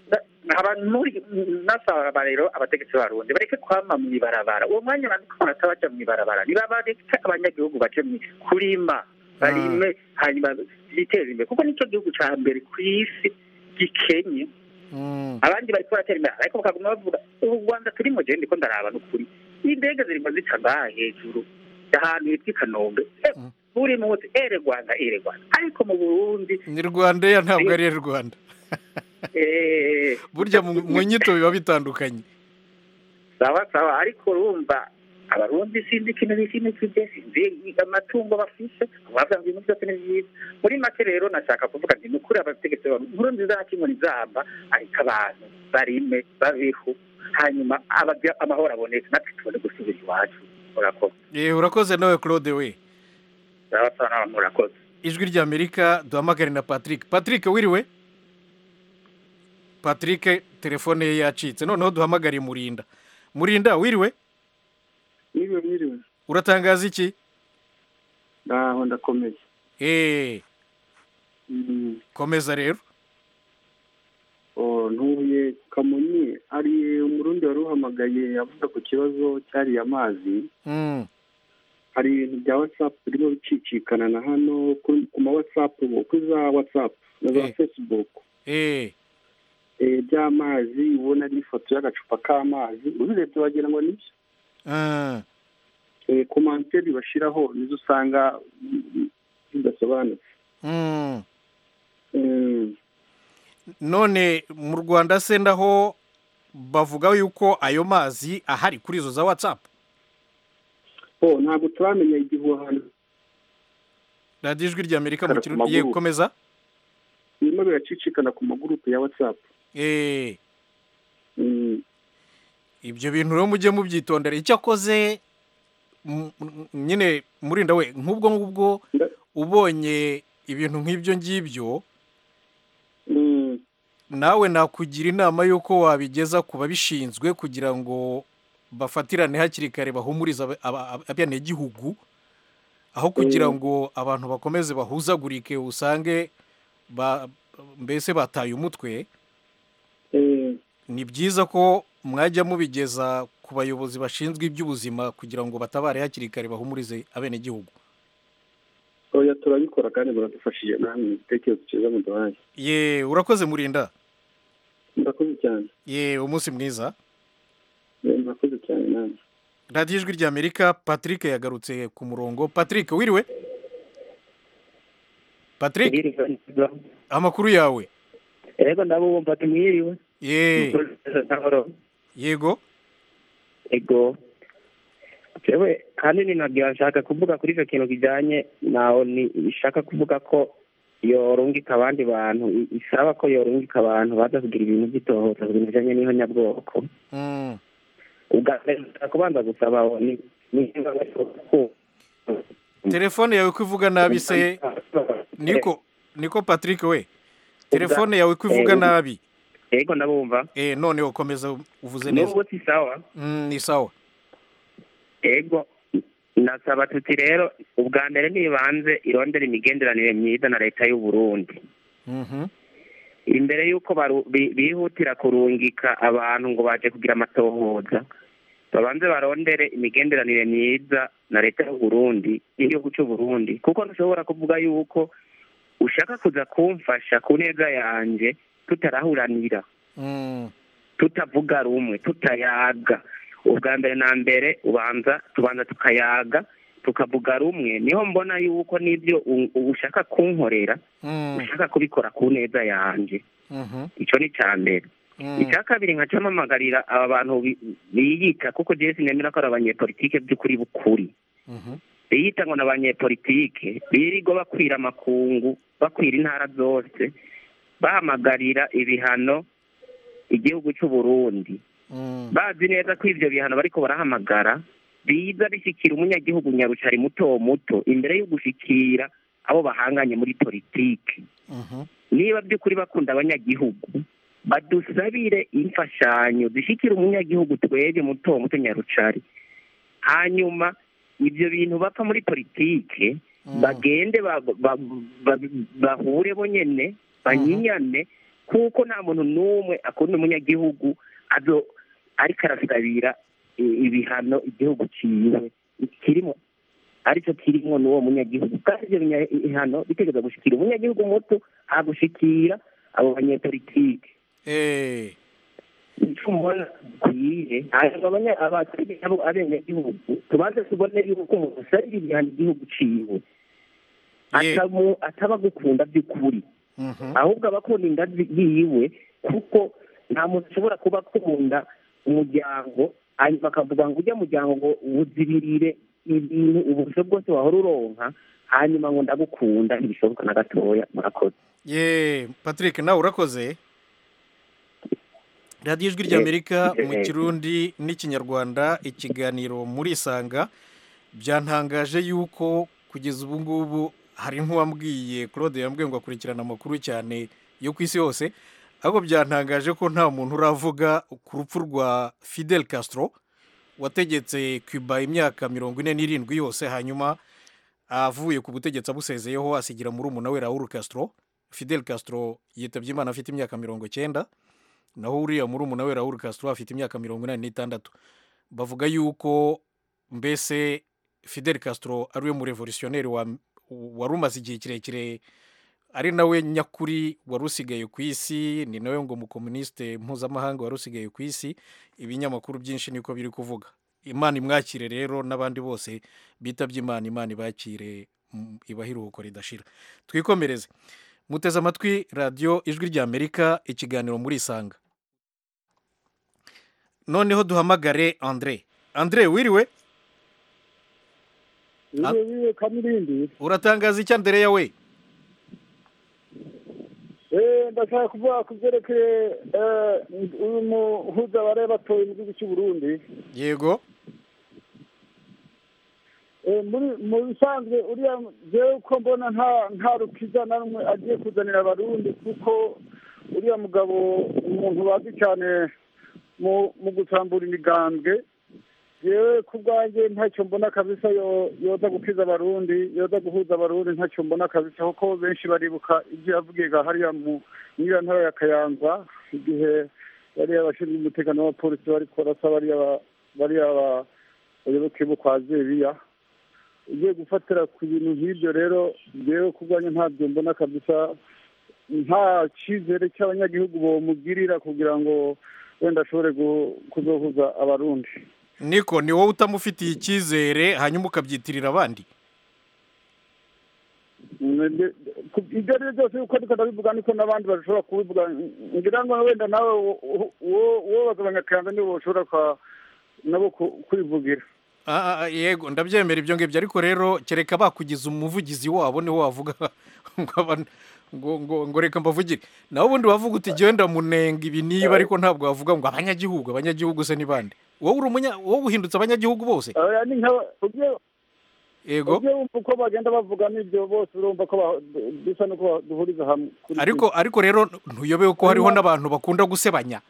abantu nasaba rero abategetsi barundi bareke kwama mu ibarabara uwo mwanya bandiko natabaje mu ibarabara nibabareke abanyagihugu baje kurima barime hanyuma biteze imbere kuko nicyo gihugu ca mbere ku isi gikenye abandi bari kuratera imbere ariko bakaguma bavuga u Rwanda turimo je ndiko ndaraba n'ukuri indege zirimo zica ngaha hejuru ahantu hitwa Kanombe buri munsi ere Rwanda ere Rwanda ariko mu Burundi ni Rwanda ya ntabwo ari Rwanda eh burya mu nyito biba bitandukanye sawa sawa ariko urumva abarundi sindi kintu n'ikindi kije sinzi amatungo bafise bavuga ngo ibintu byose ni byiza muri make rero nashaka kuvuga nti nukuri abategetsi b'u nziza nakimwe nizamba ariko abantu barime babihu hanyuma abagira amahoro abonetse natwe tubone gusubira iwacu urakoze eh urakoze nawe Claude we sawa sawa murakoze ijwi rya Amerika duhamagare na Patrick Patrick wiriwe Patrick telefone ye yacitse noneho duhamagare Murinda Murinda wiriwe Wiriwe wiriwe uratangaza iki Ndaho ndakomeye eh mm. komeza rero oh ntuye Kamonyi ari umurundi waruhamagaye avuga ku kibazo cyari amazi mm. hari ibintu bya WhatsApp birimo bicicikana na hano ku ma WhatsApp ku za WhatsApp na za eh. Facebook eh by'amazi ubona ari ifoto y'agacupa k'amazi ubirebye wagira ngo nibyo komanteri bashyiraho nizo usanga zidasobanutse. none mu Rwanda se ndaho bavuga yuko ayo mazi ahari kuri izo za watsapu? ntabwo turamenya igihe ahantu. radiyo ijwi ry'Amerika mu kirundi ye gukomeza birimo biracicikana ku magurupe ya watsapu. ibyo bintu rero mujye mubyitondera. icyo akoze nyine murinda we nk'ubwo ngubwo ubonye ibintu nk'ibyo ngibyo nawe nakugira inama y'uko wabigeza ku babishinzwe kugira ngo bafatirane hakiri kare bahumuriza abenegihugu, aho kugira ngo abantu bakomeze bahuzagurike usange mbese bataye umutwe. ni byiza ko mwajya mubigeza ku bayobozi bashinzwe iby'ubuzima kugira ngo batabare hakiri kare bahumurize abenegihugu. oya turabikora kandi muradufashije namwe ibitekerezo cyiza muduhaye. ye urakoze Murinda. murakoze cyane. ye umunsi mwiza. murakoze cyane namwe. radiyo ijwi ry'Amerika Patrick yagarutse ku murongo. Patrick wiriwe? Patrick amakuru yawe? Yego ndabumva tumwiriwe. ye yego ego jewe kandi ninagira nshaka kuvuga kuri icyo kintu kijyanye naho ni ishaka kuvuga ko yorungika abandi bantu, isaba ko yorungika abantu baza kugira ibintu by'itohoza ku bintu bijyanye n'ihonyabwoko. ubwa mbere kubanza gusaba ni telefone yawe ko ivuga nabi se niko niko Patrick we telefone yawe ko ivuga nabi. Yego ndabumva. Eh none ukomeza uvuze neza. N'ubwo si sawa? Mm ni sawa. Yego nasaba tuti rero ubwa mbere nibanze irondera imigenderanire myiza na leta y'u Burundi. Mhm. Imbere yuko bihutira kurungika abantu ngo baje kugira amatohoza, babanze barondere imigenderanire myiza na leta y'u Burundi, igihugu cy'u Burundi, kuko ntushobora kuvuga yuko ushaka kuza kumfasha ku neza yanje tutarahuranira, tutavuga rumwe, tutayaga. ubwa mbere na mbere ubanza tubanza tukayaga tukavuga rumwe, niho mbona yuko n'ibyo ushaka kunkorera ushaka kubikora ku neza yanje. icyo ni cya mbere. icya kabiri nkacamamagarira aba bantu biyita, kuko jewe sinemera ko ari abanyepolitike by'ukuri bukuri, biyita ngo n'abanyepolitike birirwa bakwira amakungu, bakwira intara zose, bahamagarira ibihano igihugu cy'u Burundi, bazi neza ko ivyo bihano bariko barahamagara biza bishikira umunyagihugu nyarucari muto muto imbere yo gushikira abo bahanganye muri politiki. niba by'ukuri bakunda abanyagihugu badusabire imfashanyo zishikira umunyagihugu twege muto muto nyarucari, hanyuma ivyo bintu bapfa muri politiki bagende bahure bonyene banyinyane, kuko nta muntu n'umwe akunda umunyagihugu azo ariko arasabira ibihano igihugu ciwe kirimo, aricyo kirimo n'uwo munyagihugu. kandi ivyo bihano bitegeza gushikira umunyagihugu muto, hagushikira abo banyepolitike. icyo mbona kwiye hanyuma abenegihugu tubanze tubone yuko umuntu asabira ibihano igihugu ciwe ataba gukunda by'ukuri, ahubwo abakunda ingazi yiwe, kuko nta muntu ashobora kuba akunda umuryango hanyuma akavuga ngo ujya muryango ngo uzibirire ibintu uburyo bwose wahora uronka, hanyuma ngo ndagukunda, ntibishoboka na gatoya. murakoze. ye Patrick nawe urakoze. radiyo ijwi ry'Amerika mu kirundi n'ikinyarwanda, ikiganiro muri Isanga. byantangaje yuko kugeza ubu ngubu hari nk'uwambwiye Claude yambwiye ngo akurikirana amakuru cyane yo ku isi yose, ahubwo byantangaje ko nta muntu uravuga ku rupfu rwa Fidel Castro wategetse Cuba imyaka mirongo ine n'irindwi yose, hanyuma avuye ku butegetsi abusezeyeho asigira murumuna we Raul Castro. Fidel Castro yitabye Imana afite imyaka mirongo cyenda, naho uriya murumuna we Raul Castro afite imyaka mirongo inani n'itandatu. bavuga yuko mbese Fidel Castro ari we mu revolutionnaire wari umaze igihe kirekire ari nawe nyakuri wari usigaye ku isi, ni nawe ngo umukomunisite mpuzamahanga wari usigaye ku isi. Ibinyamakuru byinshi niko biri kuvuga. Imana imwakire rero n'abandi bose bitabye Imana, Imana ibakire, ibahe iruhuko ridashira. Twikomereze. Muteze amatwi radiyo Ijwi ry'Amerika, ikiganiro muri Isanga. Noneho duhamagare Andre. Andre, wiriwe? Wiriwe Kamirindi. Uratangaza icyo Andre yawe? Eh, ndashaka kuvuga ku byerekeye uyu muhuza bari batoye mu gihugu cy'u Burundi. Yego. Mu bisanzwe uriya jewe uko mbona nta nta rukiza na rumwe agiye kuzanira abarundi, kuko uriya mugabo umuntu bazi cyane mu gutambura imigambwe. Yewe ku bwanjye ntacyo mbona kabisa yoza gukiza abarundi, yoza guhuza abarundi, ntacyo mbona kabisa, kuko benshi baribuka ibyo yavugiga hariya mu ntara ya Kayanza igihe bariya abashinzwe umutekano w'abapolisi bariko barasa bariya bariya abayoboke bo kwa Zeriya. Ugiye gufatira ku bintu nk'ibyo rero yewe ku bwanjye ntabyo mbona kabisa, nta cyizere cy'abanyagihugu bomugirira kugira ngo wenda ashobore kuzohuza abarundi. Niko ni wowe utamufitiye icyizere hanyuma ukabyitirira abandi? Ibyo ari byo byose uko ndiko ndabivuga niko n'abandi bashobora kubivuga, ngira ngo wenda nawe wowe bagabanyakayanza nibo bashobora nabo kubivugira. Yego ndabyemera ibyo ngibyo, ariko rero kereka bakugize umuvugizi wabo niho wavuga ngo ngo ngo reka mbavugire. Naho ubundi wavuga uti genda munenga ibi niba, ariko ntabwo wavuga ngo abanyagihugu abanyagihugu se ni bande? Wowe uri umunya wowe uhindutse abanyagihugu bose? Yego. Uko bagenda bavuga n'ibyo bose urumva ko bisa nuko duhuriza hamwe. Ariko ariko rero ntuyobewe ko hariho n'abantu bakunda gusebanya.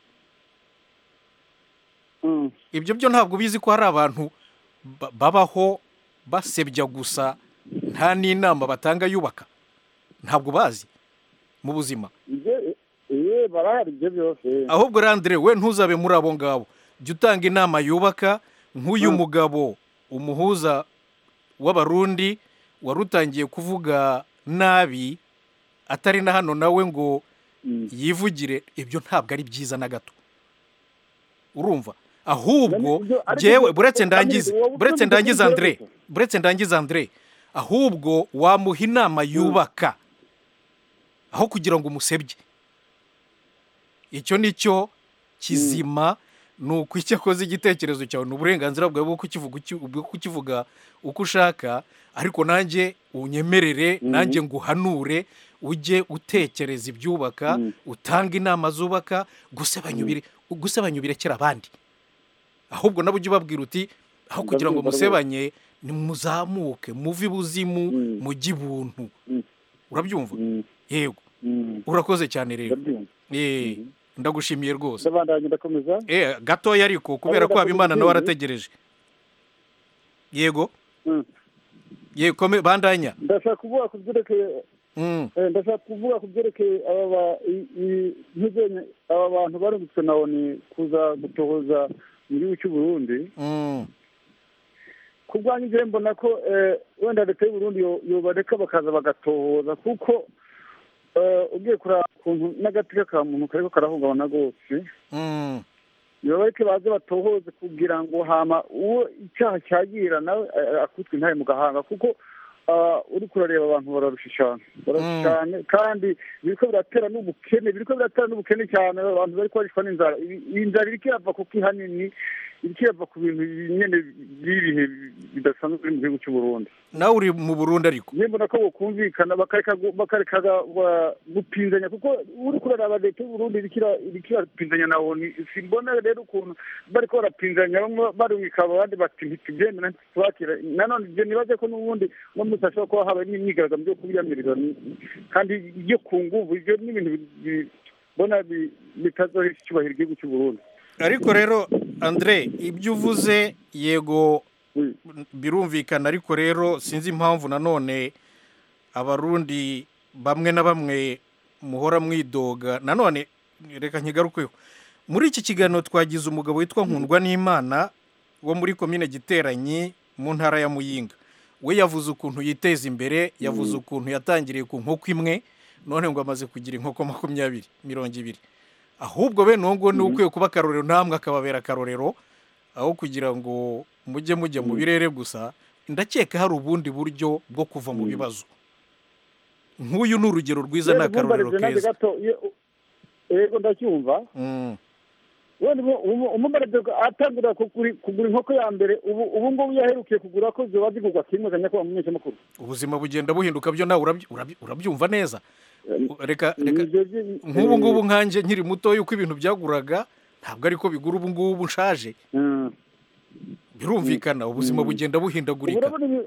Ibyo byo ntabwo bizi ko hari abantu babaho basebya gusa, nta n'inama batanga yubaka? Ntabwo bazi mu buzima? Iye barahari ibyo byose. Ahubwo Andre, we ntuzabe muri abo ngabo, jya utanga inama yubaka. Nk'uyu mugabo umuhuza w'abarundi warutangiye kuvuga nabi atari na hano nawe ngo yivugire, ibyo ntabwo ari byiza na gato, urumva? Ahubwo jewe buretse ndangiza buretse ndangiza Andre buretse ndangiza Andre ahubwo wamuha inama yubaka aho kugira ngo umusebye. Icyo nicyo kizima, nuko icyo akoze igitekerezo cyawe n'uburenganzira bwawe bwo kukivuga bwo kukivuga uko ushaka, ariko nanjye unyemerere nanjye nguhanure, ujye utekereza ibyubaka, utanga inama zubaka. Gusebanyubire gusebanyubire kera abandi, ahubwo nabo ujye ubabwira uti aho kugira ngo musebanye nimuzamuke muvi buzimu mujyi buntu. Urabyumva? Yego. Urakoze cyane rero. Eh, ndagushimiye rwose. Ndabandanye ndakomeza. Eh, gatoya ariko kubera ko Habimana nawe arategereje. Yego. Yego, kome bandanya. Ndashaka kuvuga ku byerekeye Mm. ndashaka kuvuga ku byerekeye aba ntizenye aba bantu barumutse nawo ni kuza gutohoza mu gihugu cy'u Burundi. Mm. Kubwanyu je mbona ko wenda leta y'u Burundi yobareka bakaza bagatohoza, kuko ugiye kuraba ukuntu n'agateka ka muntu kariko karahungabana rwose. Mm. Yobareke baze batohoze kugira ngo hama uwo icyaha cyagira nawe akutwe ntaye mu gahanga, kuko uri kurareba abantu bararusha cyane bararusha cyane, kandi biriko biratera n'ubukene biriko biratera n'ubukene cyane. Abantu bariko barishwa n'inzara, inzara iriko irava kuko ihanini iriko irava ku bintu nyene by'ibihe bidasanzwe mu gihugu cy'u Burundi. Nawe uri mu Burundi ariko mbona ko bokumvikana bakareka bakareka gupinzanya, kuko uri kuraraba leta y'u Burundi iriko irapinzanya nawo. Simbona rero ukuntu bariko barapinzanya, bamwe barumika abandi bati ntitubyemera ntitwakira. Nanone je nibaze ko n'ubundi no musashobora kuba haba n'imyigaragambyo yo kubiyamirira, kandi iyo ku nguvu ibyo n'ibintu bona bitazohesha icyubahiro igihugu cy'u Burundi. Ariko rero Andre, ibyo uvuze yego birumvikana, ariko rero sinzi impamvu nanone abarundi bamwe na bamwe muhora mwidoga. Nanone reka nkigarukeho, muri iki kiganiro twagize umugabo witwa Nkundwa n'Imana wo muri komine Giteranyi mu ntara ya Muyinga. We yavuze ukuntu yiteza imbere, yavuze ukuntu yatangiriye ku nkoko imwe none ngo amaze kugira inkoko makumyabiri mirongo ibiri ahubwo bene uwo nguwo ni ukwiye kuba akarorero namwe akababera akarorero aho kugira ngo mujye mujya mu birere gusa ndakeka hari ubundi buryo bwo kuva mu bibazo nk'uyu ni urugero rwiza ni akarorero keza yego ndacyumva umumarade atangira kugura inkoko ya mbere ubu ngubu yaherukiye kugura ko ziba zigurwa kimwe kanya ko bamenyesha makuru ubuzima bugenda buhinduka byo nawe urabyumva neza reka reka nk'ubu ngubu nkanjye nkiri muto yuko ibintu byaguraga ntabwo ariko bigura ubu ngubu nshaje birumvikana ubuzima bugenda buhindagurika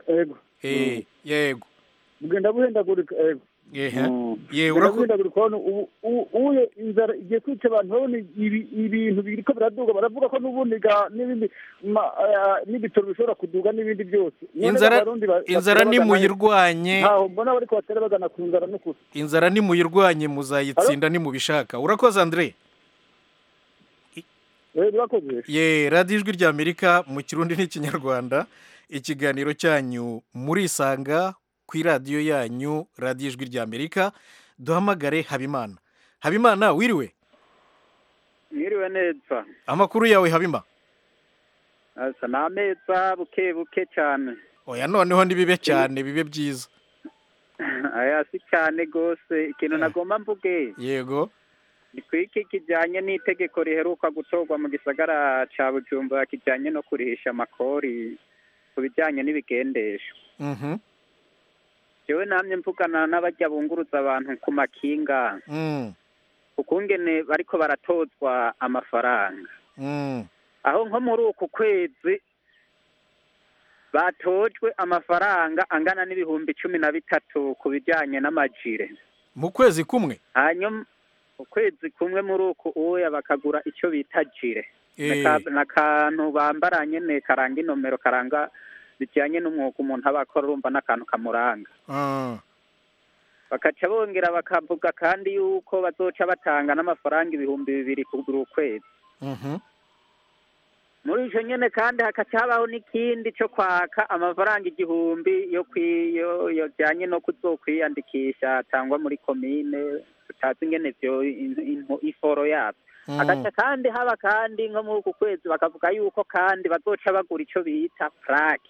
yego bugenda buhindagurika yego yewe urakuhindagurika ubu inzara igiye kwica abantu babona ibintu biriko biraduga baravuga ko n'ubundi n'ibindi n'ibitoro bishobora kuduga n'ibindi byose inzara nimuyirwanye ntaho mbona bariko batera bagana ku nzara n'ukuri inzara nimuyirwanye muzayitsinda nimubishaka urakoze Andre ye radiyo ijwi rya Amerika mu kirundi n'ikinyarwanda ikiganiro cyanyu murisanga ku iradiyo yanyu radiyo ijwi rya Amerika duhamagare Habimana Habimana wiriwe mwiriwe neza amakuru yawe Habima asa ni ameza buke buke cyane oya noneho ntibibe cyane bibe byiza aya si cyane rwose ikintu nagomba mvuge yego ni kwiki kijyanye n'itegeko riheruka gutorwa mu gisagara cya Bujumbura kijyanye no kurihisha amakori ku bijyanye n'ibigendesho jewe namye mvugana n'abajya bunguruza abantu ku makinga ukungene bariko baratozwa amafaranga aho nko muri uku kwezi batojwe amafaranga angana n'ibihumbi cumi na bitatu ku bijyanye n'amajire mu kwezi kumwe hanyuma ukwezi kumwe muri uku uya bakagura icyo bita jire n'akantu bambara nyene karanga inomero karanga bijyanye n'umwuga umuntu aba akora urumva n'akantu kamuranga bakaca bongera bakavuga kandi yuko bazoca batanga n'amafaranga ibihumbi bibiri kugura ukwezi muri icyo nyine kandi hakaca habaho n'ikindi cyo kwaka amafaranga igihumbi yo yajyanye no kuzokwiyandikisha atangwa muri komine tutazi ingene byo iforo yabyo hagaca kandi haba kandi nko muri uku kwezi bakavuga yuko kandi bazoca bagura icyo bita plaque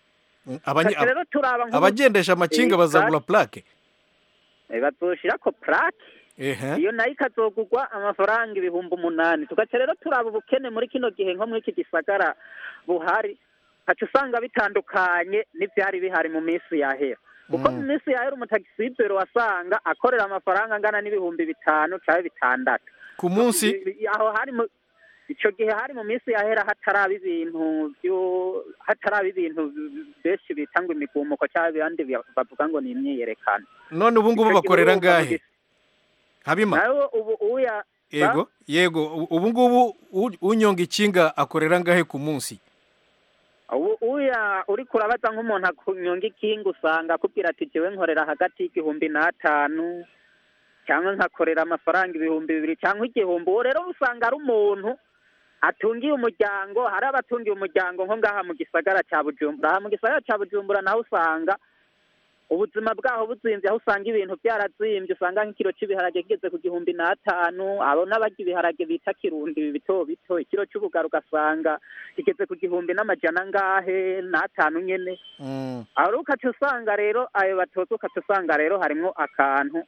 abagendesha amakinga bazagura plaque bazoshirako plaque iyo nayo ikazogurwa amafaranga ibihumbi umunani tugaca rero turaba ubukene muri kino gihe nko muri iki gisagara buhari haca usanga bitandukanye n'ibyari bihari mu minsi yahera kuko mu minsi yahera umutagisibero wasanga akorera amafaranga angana n'ibihumbi bitanu cyangwa bitandatu ku munsi aho hari icyo gihe hari mu minsi yahera hataraba ibintu byo hataraba ibintu benshi bita ngo imigumuko cyangwa ibindi bavuga ngo ni imyiyerekano none ubu ngubu bakorera ngahe Habima ubu uya yego yego ubu ngubu unyonga ikinga akorera ngahe ku munsi ubu uya uri kurabaza nk'umuntu akunyonga ikinga usanga akubwira ati jewe nkorera hagati y'igihumbi n'atanu cyangwa nkakorera amafaranga ibihumbi bibiri cyangwa igihumbi uwo rero usanga ari umuntu atungiye umuryango hari abatungiye umuryango nko ngaha mu gisagara cya Bujumbura aha mu gisagara cya Bujumbura naho usanga ubuzima bwaho buzinze aho usanga ibintu byarazimbye usanga nk'ikiro cy'ibiharage kigeze ku gihumbi n'atanu abo n'abarya ibiharage bita kirundi bito bito ikiro cy'ubugari ugasanga kigeze ku gihumbi n'amajana angahe n'atanu nyene aho rero ukaca usanga rero ayo batoza ukaca usanga rero harimwo akantu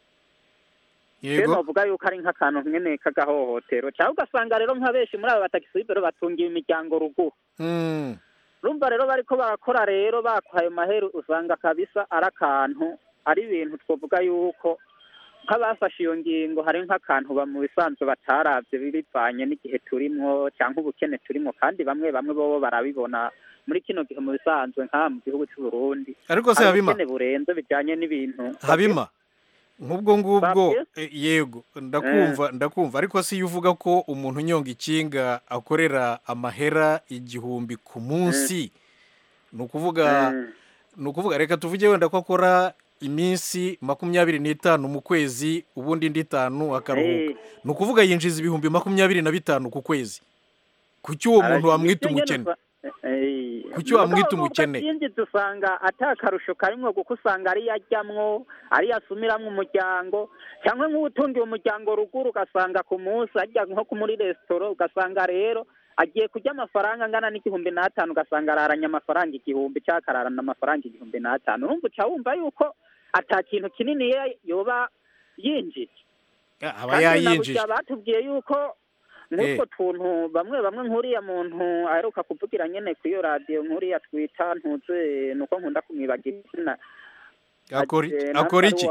rero bavuga yuko ari nk'akantu nyene k'agahohotero cyangwa ugasanga rero nka benshi muri abo batagisibero batungiye imiryango ruguru rumva rero bariko barakora rero bakwaye maheru usanga kabisa ari akantu ari ibintu twavuga yuko nk'abafashe iyo ngingo hari nk'akantu mu bisanzwe bataravye bivanye n'igihe turimwo cyangwa ubukene turimwo kandi bamwe bamwe bobo barabibona muri kino gihe mu bisanzwe nka mu gihugu cy'u Burundi ariko se Habima ubukene burenze bijanye n'ibintu Habima nk'ubwo ngubwo yego ndakumva ndakumva ariko si uvuga ko umuntu unyonga ikinga akorera amahera igihumbi ku munsi ni ukuvuga ni ukuvuga reka tuvuge wenda ko akora iminsi makumyabiri n'itanu mu kwezi ubundi indi itanu akaruhuka ni ukuvuga yinjiza ibihumbi makumyabiri na bitanu ku kwezi kuki uwo muntu wamwita umukene kuki wamwita umukene ikindi dusanga atakarusho karimwo kuko usanga ari yajyamwo ari yasumiramwo umuryango cyangwa nk'ubutungiye umuryango ruguru ugasanga ku munsi ajya nko muri resitora ugasanga rero agiye kurya amafaranga angana n'igihumbi n'atanu ugasanga araranye amafaranga igihumbi cyangwa akararana amafaranga igihumbi n'atanu urumva uca wumva yuko ata kintu kinini yoba yinjije aba yayinjije batubwiye yuko nk'utwo tuntu bamwe bamwe nk'uriya muntu aheruka kuvugira nyene ku iyo radiyo nk'uriya twita ntuze nuko nkunda kumwibagira izina akora iki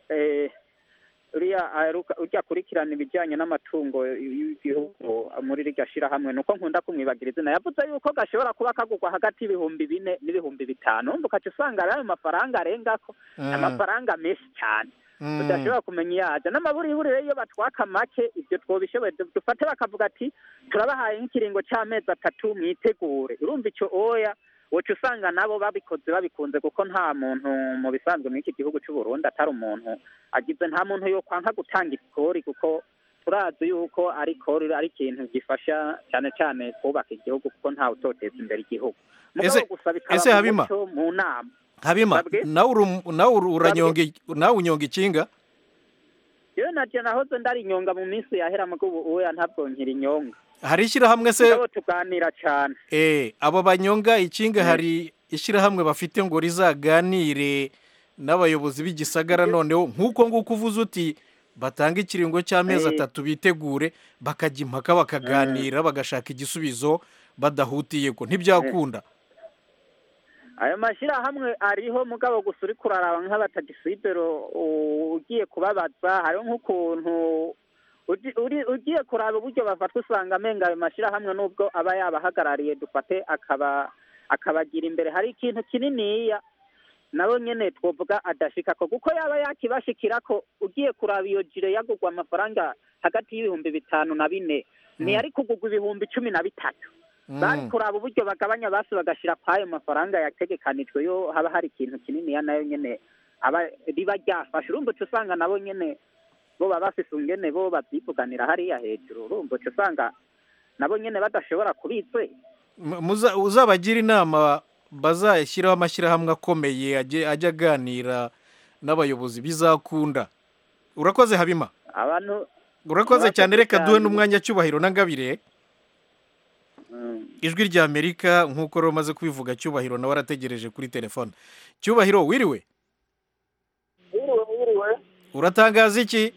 uriya aheruka ujya akurikirana ibijyanye n'amatungo y'igihugu muri rirya shirahamwe nuko nkunda kumwibagira izina yavuze yuko gashobora kuba kagurwa hagati y'ibihumbi bine n'ibihumbi bitanu umva ukaca usanga ari ayo mafaranga arengako amafaranga menshi cyane udashobora kumenya iyaja n'amaburiburi rero iyo batwaka make ibyo twobishoboye dufate bakavuga ati turabahaye nk'ikiringo cy'amezi atatu mwitegure urumva icyo oya woca usanga nabo babikoze babikunze kuko nta muntu mu bisanzwe muri iki gihugu cy'u Burundi atari umuntu agize nta muntu yo kwanka gutanga ikori kuko turazi yuko ari kori ari ikintu gifasha cyane cyane kubaka igihugu kuko ntawe utoteza imbere igihugu ese ese habima mu nama habima nawe uranyonga nawe unyonga ikinga yewe naje nahoze ndari inyonga mu minsi yahera mu ubu oya ntabwo nkiri inyonga hari ishyirahamwe se tuganira cyane eh abo banyonga ikinga hari ishyirahamwe bafite ngo rizaganire n'abayobozi b'igisagara noneho nk'uko nguko uvuze uti batanga ikiringo cy'amezi atatu bitegure bakajya impaka bakaganira bagashaka igisubizo badahutiye ko ntibyakunda ayo mashyirahamwe ariho mugabo gusa uri kuraraba nk'abatagisibero ugiye kubabaza hariho nk'ukuntu ugiye kuraba uburyo bafatwa usanga amenga ayo mashyirahamwe n'ubwo aba yabahagarariye dufate akaba akabagira imbere hari ikintu kininiya nabo nyene twovuga adashika ko kuko yaba yakibashikira ko ugiye kuraba iyo jire yagurwa amafaranga hagati y'ibihumbi bitanu na bine ni yari kugurwa ibihumbi cumi na bitatu bari kuraba uburyo bagabanya basi bagashira kwayo mafaranga yategekanijwe yo haba hari ikintu kininiya nayo nyene aba riba ryafashe urumva usanga nabo nyene bo baba bafise ungene bo babyivuganira hariya hejuru urumva usanga nabo nyene badashobora kubitse uzabagira inama bazashyiraho amashyirahamwe akomeye ajya aganira n'abayobozi bizakunda urakoze habima abantu urakoze cyane reka duhe n'umwanya cyubahiro na Ngabire ijwi rya Amerika nk'uko rero umaze kubivuga cyubahiro nawe arategereje kuri telefone cyubahiro wiriwe wiriwe wiriwe uratangaza iki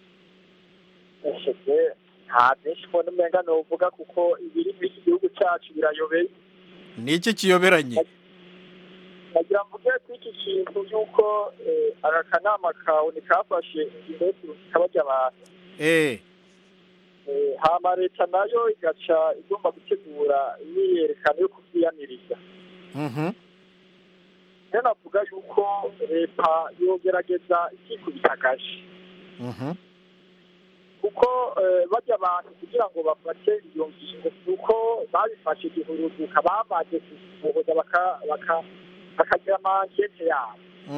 nta byinshi mbona umenga novuga kuko ibiri muri iki gihugu cyacu birayobeye ni iki kiyoberanye nagira mvuge ko iki kintu y'uko aka kanama kawe nikafashe ingingo zikabajya abantu eh hama leta nayo igaca igomba gutegura imyiyerekano yo kubyiyaniriza rero navuga yuko leta yogerageza ikikubitagaje kuko bajya abantu kugira ngo bafate iyo ngingo kuko babifashe igihuruduka bamaze kubohoza bakagira amankete yabo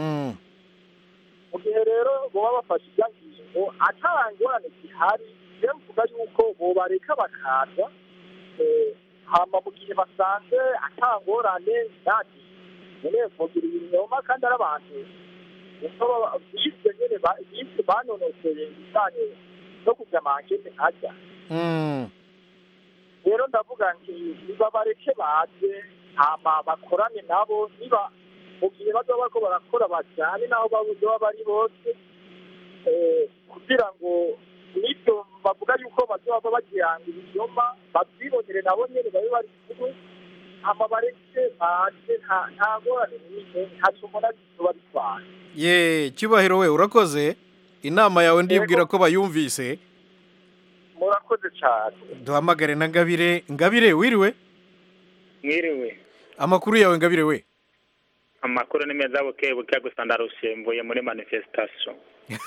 mu gihe rero boba bafashe iyo ngingo atangorane zihari rero mvuga yuko bobareka bakaza hama mu gihe basanze atangorane ndati nyine mvugira ibinyoma kandi ari abantu bise nyine bise banonoseye ibijyanye no kujya amankete ajya rero ndavuga nti niba bareke baze hama bakorane nabo niba mu gihe bazoba bariko barakora bajyane n'aho bazoba bari bose kugira ngo nibyo bavuga yuko bazoba bagiranga ibinyoma babyibonere nabo nyene babe bari kumwe hama bareke baze nta ngorane n'imwe ntaco mbona bizoba bitwara ye cyubahiro we urakoze inama yawe ndibwira ko bayumvise murakoze cyane duhamagare na Ngabire Ngabire wiriwe mwiriwe amakuru yawe Ngabire we amakuru ni meza buke buke gusa ndarushembuye muri manifestation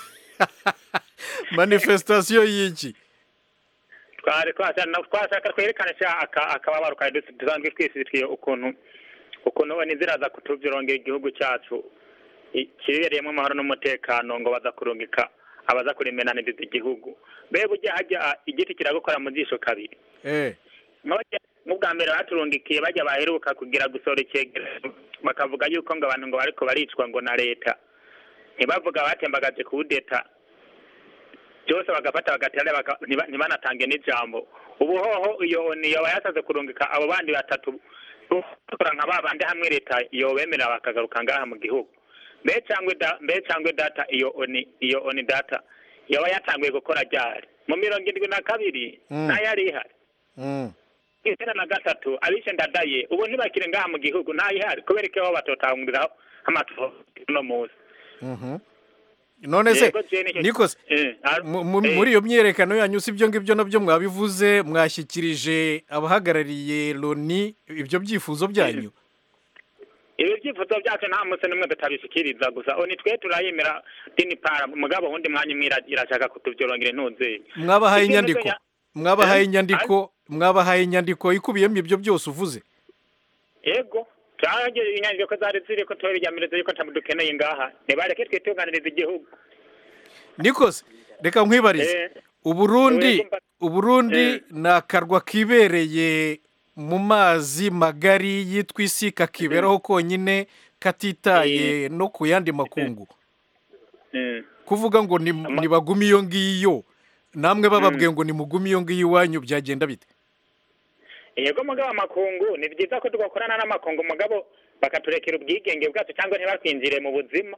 manifestation y'iki twari twashaka twashaka kwerekana akababaro kandi dusanzwe twisitiriye ukuntu ukuntu n'inzira za kutuvyorongera igihugu cyacu kibereyemo amahoro n'umutekano ngo baza kurungika abaza kuremenana igihugu bebe ujya hajya igiti kiragukora mu jisho kabiri eh nk'ubwa mbere baturungikiye bajya baheruka kugira gusohora icyegeranyo bakavuga yuko ngo abantu ngo bariko baricwa ngo na leta ntibavuga batembagaje kudeta byose bagafata bagatera ntibanatange n'ijambo ubu hoho iyo niyo bayasaze kurungika abo bandi batatu bakora nka babandi hamwe leta iyo bemera bakagaruka ngaha mu gihugu mbe cyangwa mbe cyangwa data iyo oni iyo oni data iyo yatanguye gukora ryari mu mirongo irindwi na kabiri n'ayari ihari icyenda na gatatu abishe ndadaye ubu ntibakire ngaha mu gihugu ntayihari kubera ko aho batotanguriraho amatora no muzi none se Nikos muri iyo myerekano yanyu si ibyo ngibyo nabyo mwabivuze mwashyikirije abahagarariye Loni ibyo byifuzo byanyu ibi byifuzo byacu nta munsi n'umwe tutabishikiriza gusa oni twe turayemera dini para mugabo wundi mwanya mwira irashaka kutuvyorongera ntuze mwabahaye inyandiko mwabahaye inyandiko mwabahaye inyandiko ikubiyemo ibyo byose uvuze yego cyangwa inyandiko ko zari ziri ko tubijyamireze yuko tamudukeneye ngaha nibareke twe tuganiriza igihugu Nikos reka nkwibarize uburundi uburundi nakarwa kibereye mu mazi magari yitwa isi kakiberaho konyine katitaye no ku yandi makungu kuvuga ngo nibagumi iyo ngiyo namwe bababwiye ngo nimugumi iyo ngiyo iwanyu byagenda bite yego mugabo amakungu ni byiza ko tugakorana n'amakungu mugabo bakaturekera ubwigenge bwacu cyangwa ntibakwinjire mu buzima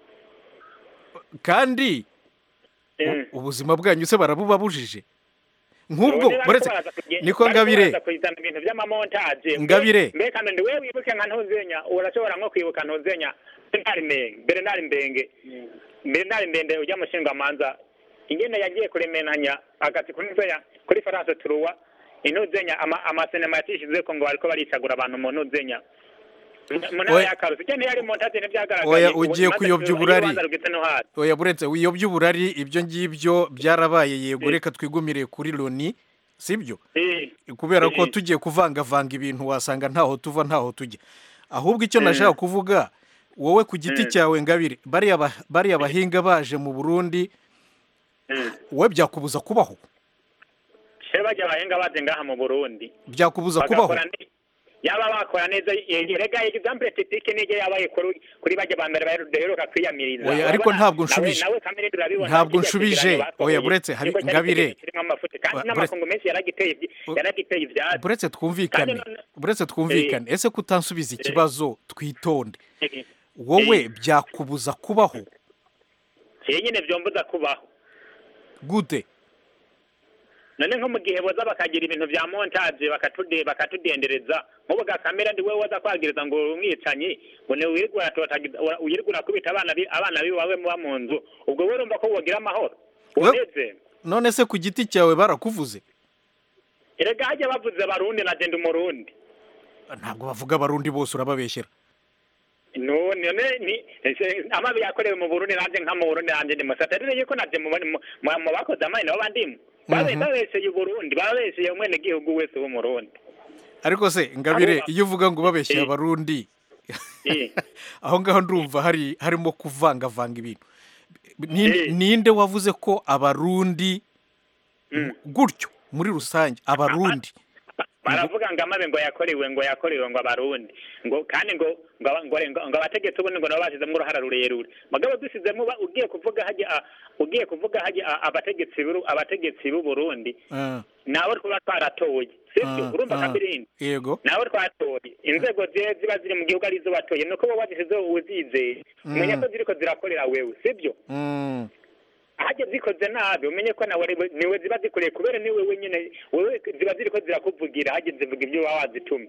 kandi ubuzima bwanyu se barabubabujije nk'ubwo buretse niko ngabire ngabire mbega kandi wewe wibuke nka ntuzenya urashobora nko kwibuka ntuzenya Bernard Mbenge Bernard Mbende ujya mushinga manza ingene yagiye kuremenanya agati kuri nzenya kuri France turuwa intuzenya amasenema yatishize ko ngo bariko baricagura abantu mu ntuzenya oya ugiye kuyobya uburari oya buretse uyobya uburari ibyo ngibyo byarabaye yego reka twigumire kuri Loni sibyo kubera ko tugiye kuvangavanga ibintu wasanga ntaho tuva ntaho tujya ahubwo icyo nashaka kuvuga wowe ku giti cyawe ngabire bariya bahinga baje mu Burundi wowe byakubuza kubaho bajya bahinga baje ngaha mu Burundi byakubuza kubaho yaba bakora neza rega example typique nije yabaye kuri bajya bambere baheruka kwiyamiriza oya ariko ntabwo nshubije ntabwo nshubije oya buretse hari ngabire kandi n'amakungu menshi yaragiteye yaragiteye ivyatsi buretse twumvikane buretse twumvikane ese kutansubiza ikibazo twitonde wowe byakubuza kubaho nyine byombuza kubaho gute none nko mu gihe boza bakagira ibintu bya montage bakatude bakatudendereza nk'ubu gakamera ndi wewe waza kwagiriza ngo umwicanyi ngo ne wirigura totagiza uyirigura kubita abana abana biwawe muba mu nzu ubwo we urumva ko wogira amahoro uneze none se ku giti cyawe barakuvuze erega hajya bavuze barundi na genda umurundi ntabwo bavuga barundi bose urababeshyera no none ni amabi yakorewe mu Burundi nanje nka mu Burundi nanje ndi musatarire yuko naje mu mu bakoze amani nabo bandimu babeshye Burundi babeshye umwene gihugu wese wo mu Burundi ariko se ngabire iyo uvuga ngo babeshye abarundi aho ngaho ndumva hari harimo kuvanga vanga ibintu ninde wavuze ko abarundi gutyo muri rusange abarundi baravuga ngo amabe ngo yakorewe ngo yakorewe ngo abarundi ngo kandi ngo ngo ngo abategetsi ubundi ngo nabo bashyizemo uruhara rurerure mugabo dusizemo ugiye kuvuga hajya ugiye kuvuga hajya abategetsi abategetsi b'u Burundi nabo twaba twaratoye sibyo urumva kabirindi yego nabo twatoye inzego ziba ziri mu gihugu arizo batoye nuko bo bagishyizeho uwuzizeye umenya ko ziriko zirakorera wewe sibyo hajya zikoze nabi umenye ko nawe niwe ziba zikoreye kubera niwe wenyine wewe ziba ziriko zirakuvugira hajya zivuga ibyo baba wazitumye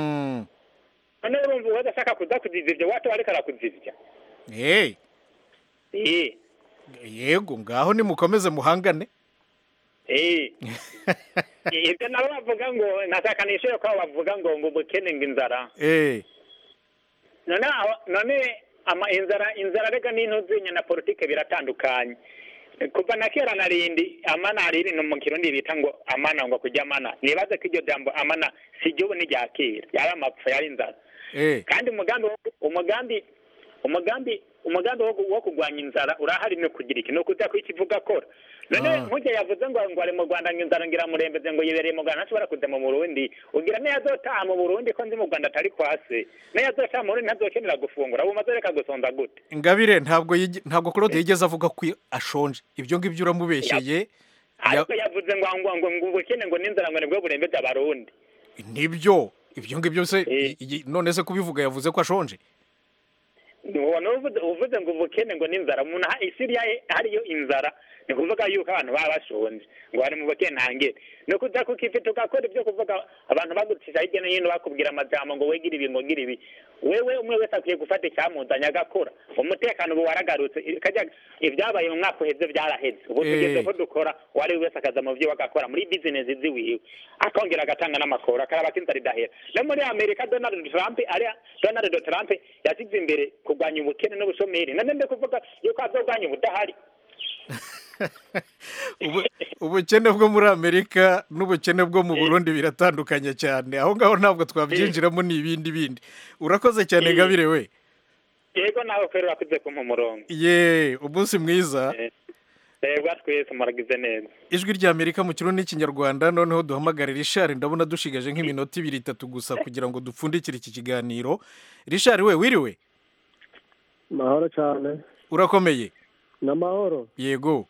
none urumva wadashaka kuza kuzivya ibyo watu bareka arakuzivya hey eh yego ngaho nimukomeze muhangane eh ibyo nabo bavuga ngo nasakanishe ko bavuga ngo ngo bukene ng'inzara eh none none ama inzara inzara rega n'intuzinya na politike biratandukanye kuva na kera narindi amana ari no mu kirundi bita ngo amana ngo kujya amana nibaze ko iryo jambo amana si ryo ni rya kera yari amapfa yari inzara eh kandi umugambi umugambi umugambi umugambi wo kurwanya inzara urahari no kugira iki no kuza kwikivuga akora none nk'ujya yavuze ngo ngo ari mu Rwanda ngo inzara ngira murembeze ngo yibereye mu Rwanda ntashobora kuza mu Burundi ugira ne yazotaha mu Burundi ko ndi mu Rwanda atari kwase ne yazotaha mu Burundi ntazokenera gufungura abo mazoreka gusonza gute Ingabire ntabwo ntabwo Claude yigeze avuga ko ashonje ibyo ngibyo uramubeshyeye ariko yavuze ngo ngo ngo ngo ubukene ngo n'inzara ngo nibwo burembeze abarundi nibyo ibyo ngibyo se none se kubivuga yavuze ko ashonje Nuwana uvuze ngo ubukene ngo n'inzara umuntu isiriya hariyo inzara ni kuvuga yuko abantu baba bashonje ngo bari mu bukene ntangere no kuza kukifite ukakora ibyo kuvuga abantu bagutisha hirya no hino bakubwira amajambo ngo wegira ibi ngo gira ibi wewe umwe wese akwiye gufata icyamuzanya agakora umutekano ubu waragarutse kajya ibyabaye mu mwaka uheze byaraheze ubu tugeze ko dukora wari wese akaza mu byo bagakora muri business ziwiwe akongera agatanga n'amakoro akaraba kinzara idahera no muri Amerika Donald Trump ari Donald Trump yasize imbere kurwanya ubukene n'ubushomeri nane nde kuvuga yuko azogwanya ubudahari ubukene bwo muri Amerika n'ubukene bwo mu Burundi biratandukanye cyane aho ngaho ntabwo twabyinjiramo n'ibindi bindi urakoze cyane Gabire we yego nawe kwera wakuze ku murongo ye umunsi mwiza yego twese muragize neza ijwi rya Amerika mu kirundi n'ikinyarwanda noneho duhamagara Richard ndabona dushigaje nk'iminota ibiri itatu gusa kugira ngo dupfundikire iki kiganiro Richard we wiriwe mahoro cyane urakomeye namahoro yego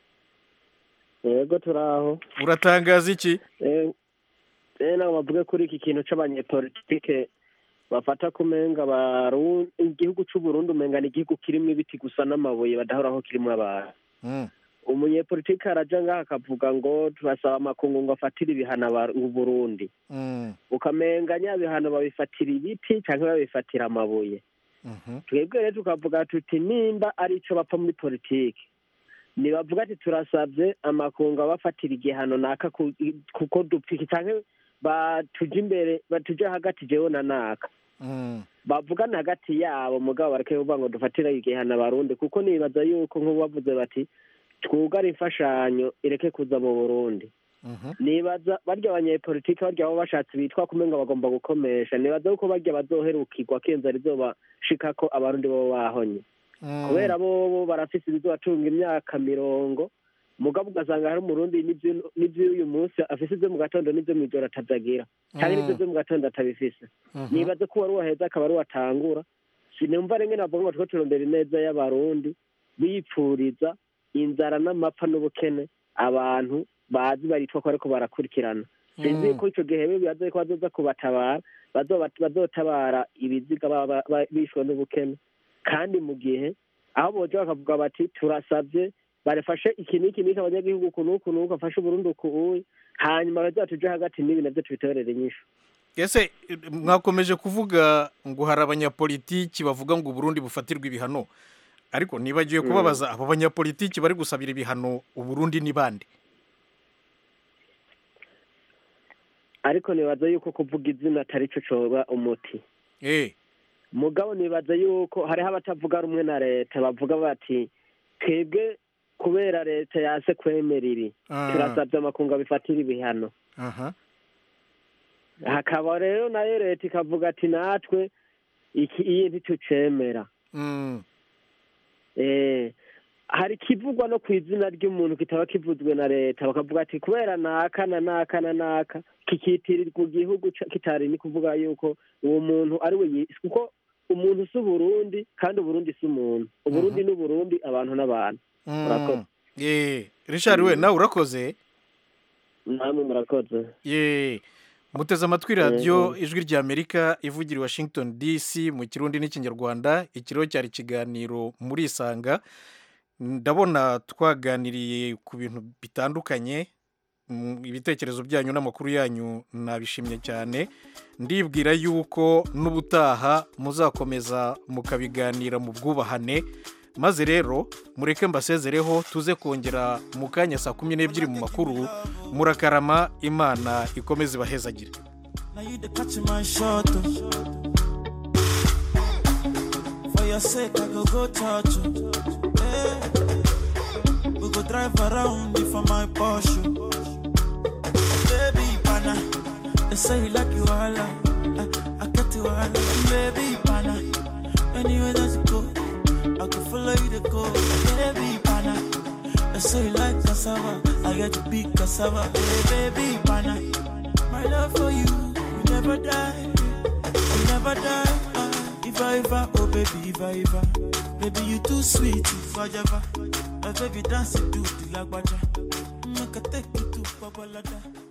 yego turaho uratangaza iki eh eh nabavuga kuri iki kintu c'abanyepolitike bafata kumenga baru igihugu c'u Burundi umenga ni igihugu kirimo ibiti gusa n'amabuye badahoraho kirimo abantu mm. umunyepolitike araja ngaha akavuga ngo turasaba amakungu ngo afatire ibihana u Burundi mm. ukamenga nyabihano babifatira ibiti canke babifatira amabuye twebwe rero tukavuga tuti nimba ari ico bapfa muri politiki nibavuga ati turasabye amakungu abafatira igihano naka kuko dupfiki canke batuje imbere batuje hagati jewe na naka bavugana hagati yabo mugabo bareke kuvuga ngo dufatira igihano abarundi kuko nibaza yuko nk'ubu bavuze bati twugara imfashanyo ireke kuza mu Burundi nibaza barya abanyepolitike barya abo bashatse bitwa kumenga bagomba gukomesha nibaza uko barya bazoherukirwa kenza rizoba-shika ko abarundi bo bahonye kubera bo barafise ibizobatunga imyaka mirongo mugabo ugasanga hari umurundi n'ivyo uyu munsi afise ivyo mu gatondo n'ivyo mw'ijoro atazagira canke n'ivyo vyo mu gatondo atabifise nibaza ko wari waheza akaba ari watangura sinumva renge navuga ngo turiko turondera ineza y'abarundi bipfuriza inzara n'amapfa n'ubukene abantu bazi baritwa ko ariko barakurikirana sinzi ko ico gihe bibaze ko bazoza kubatabara bazotabara ibiziga bishwe n'ubukene kandi mu gihe aho boje bakavuga bati turasabye barafashe iki n'iki n'iki abanyagihugu kunuku nuko afashe Burundi ukuye hanyuma bazatuje hagati n'ibi navyo tubitorere inyishu ese mwakomeje kuvuga ngo hari abanyapolitiki bavuga ngo Burundi bufatirwa ibihano ariko nibagiye kubabaza abo banyapolitiki bari gusabira ibihano u Burundi ni bande ariko nibaza yuko kuvuga izina atari cyo coba umuti eh mugabo nibaza yuko hariho abatavuga rumwe na leta bavuga bati twebwe kubera leta yase kwemera ibi turasabye amakungu abifatira ibihano aha hakaba rero nayo leta ikavuga ati natwe iki iyi ntitucemera mm. eh hari kivugwa no kwizina ry'umuntu kitaba kivuzwe na leta bakavuga ati kubera naka na naka na naka kikitirirwa igihugu kitari ni kuvuga yuko uwo muntu ari we kuko umuntu si Burundi kandi Burundi si umuntu Burundi ni Burundi abantu n'abantu urakoze eh Richard we nawe urakoze namwe murakoze eh muteze amatwi radio ijwi rya Amerika ivugira Washington D C mu kirundi n'ikinyarwanda ikiro cyari kiganiro muri Isanga ndabona twaganiriye ku bintu bitandukanye ibitekerezo byanyu n'amakuru yanyu nabishimye cyane ndibwira yuko n'ubutaha muzakomeza mukabiganira mu bwubahane maze rero mureke mbasezereho tuze kongera mu kanya saa kumi n'ebyiri mu makuru murakarama Imana ikomeze ibahezagire We go drive around for my Porsche. Baby, pana, they say you like you all. I, I get you all. Baby, pana, anywhere that you go, I could follow you to go. Baby, pana. I say you like cassava. I get to big cassava. Hey, baby, pana. My love for you, you never die. You never die. Uh, if I ever, oh baby, if I ever. Baby, you too sweet, if I ever. My baby dance it to the lagwaja. Make a take you to Babalada.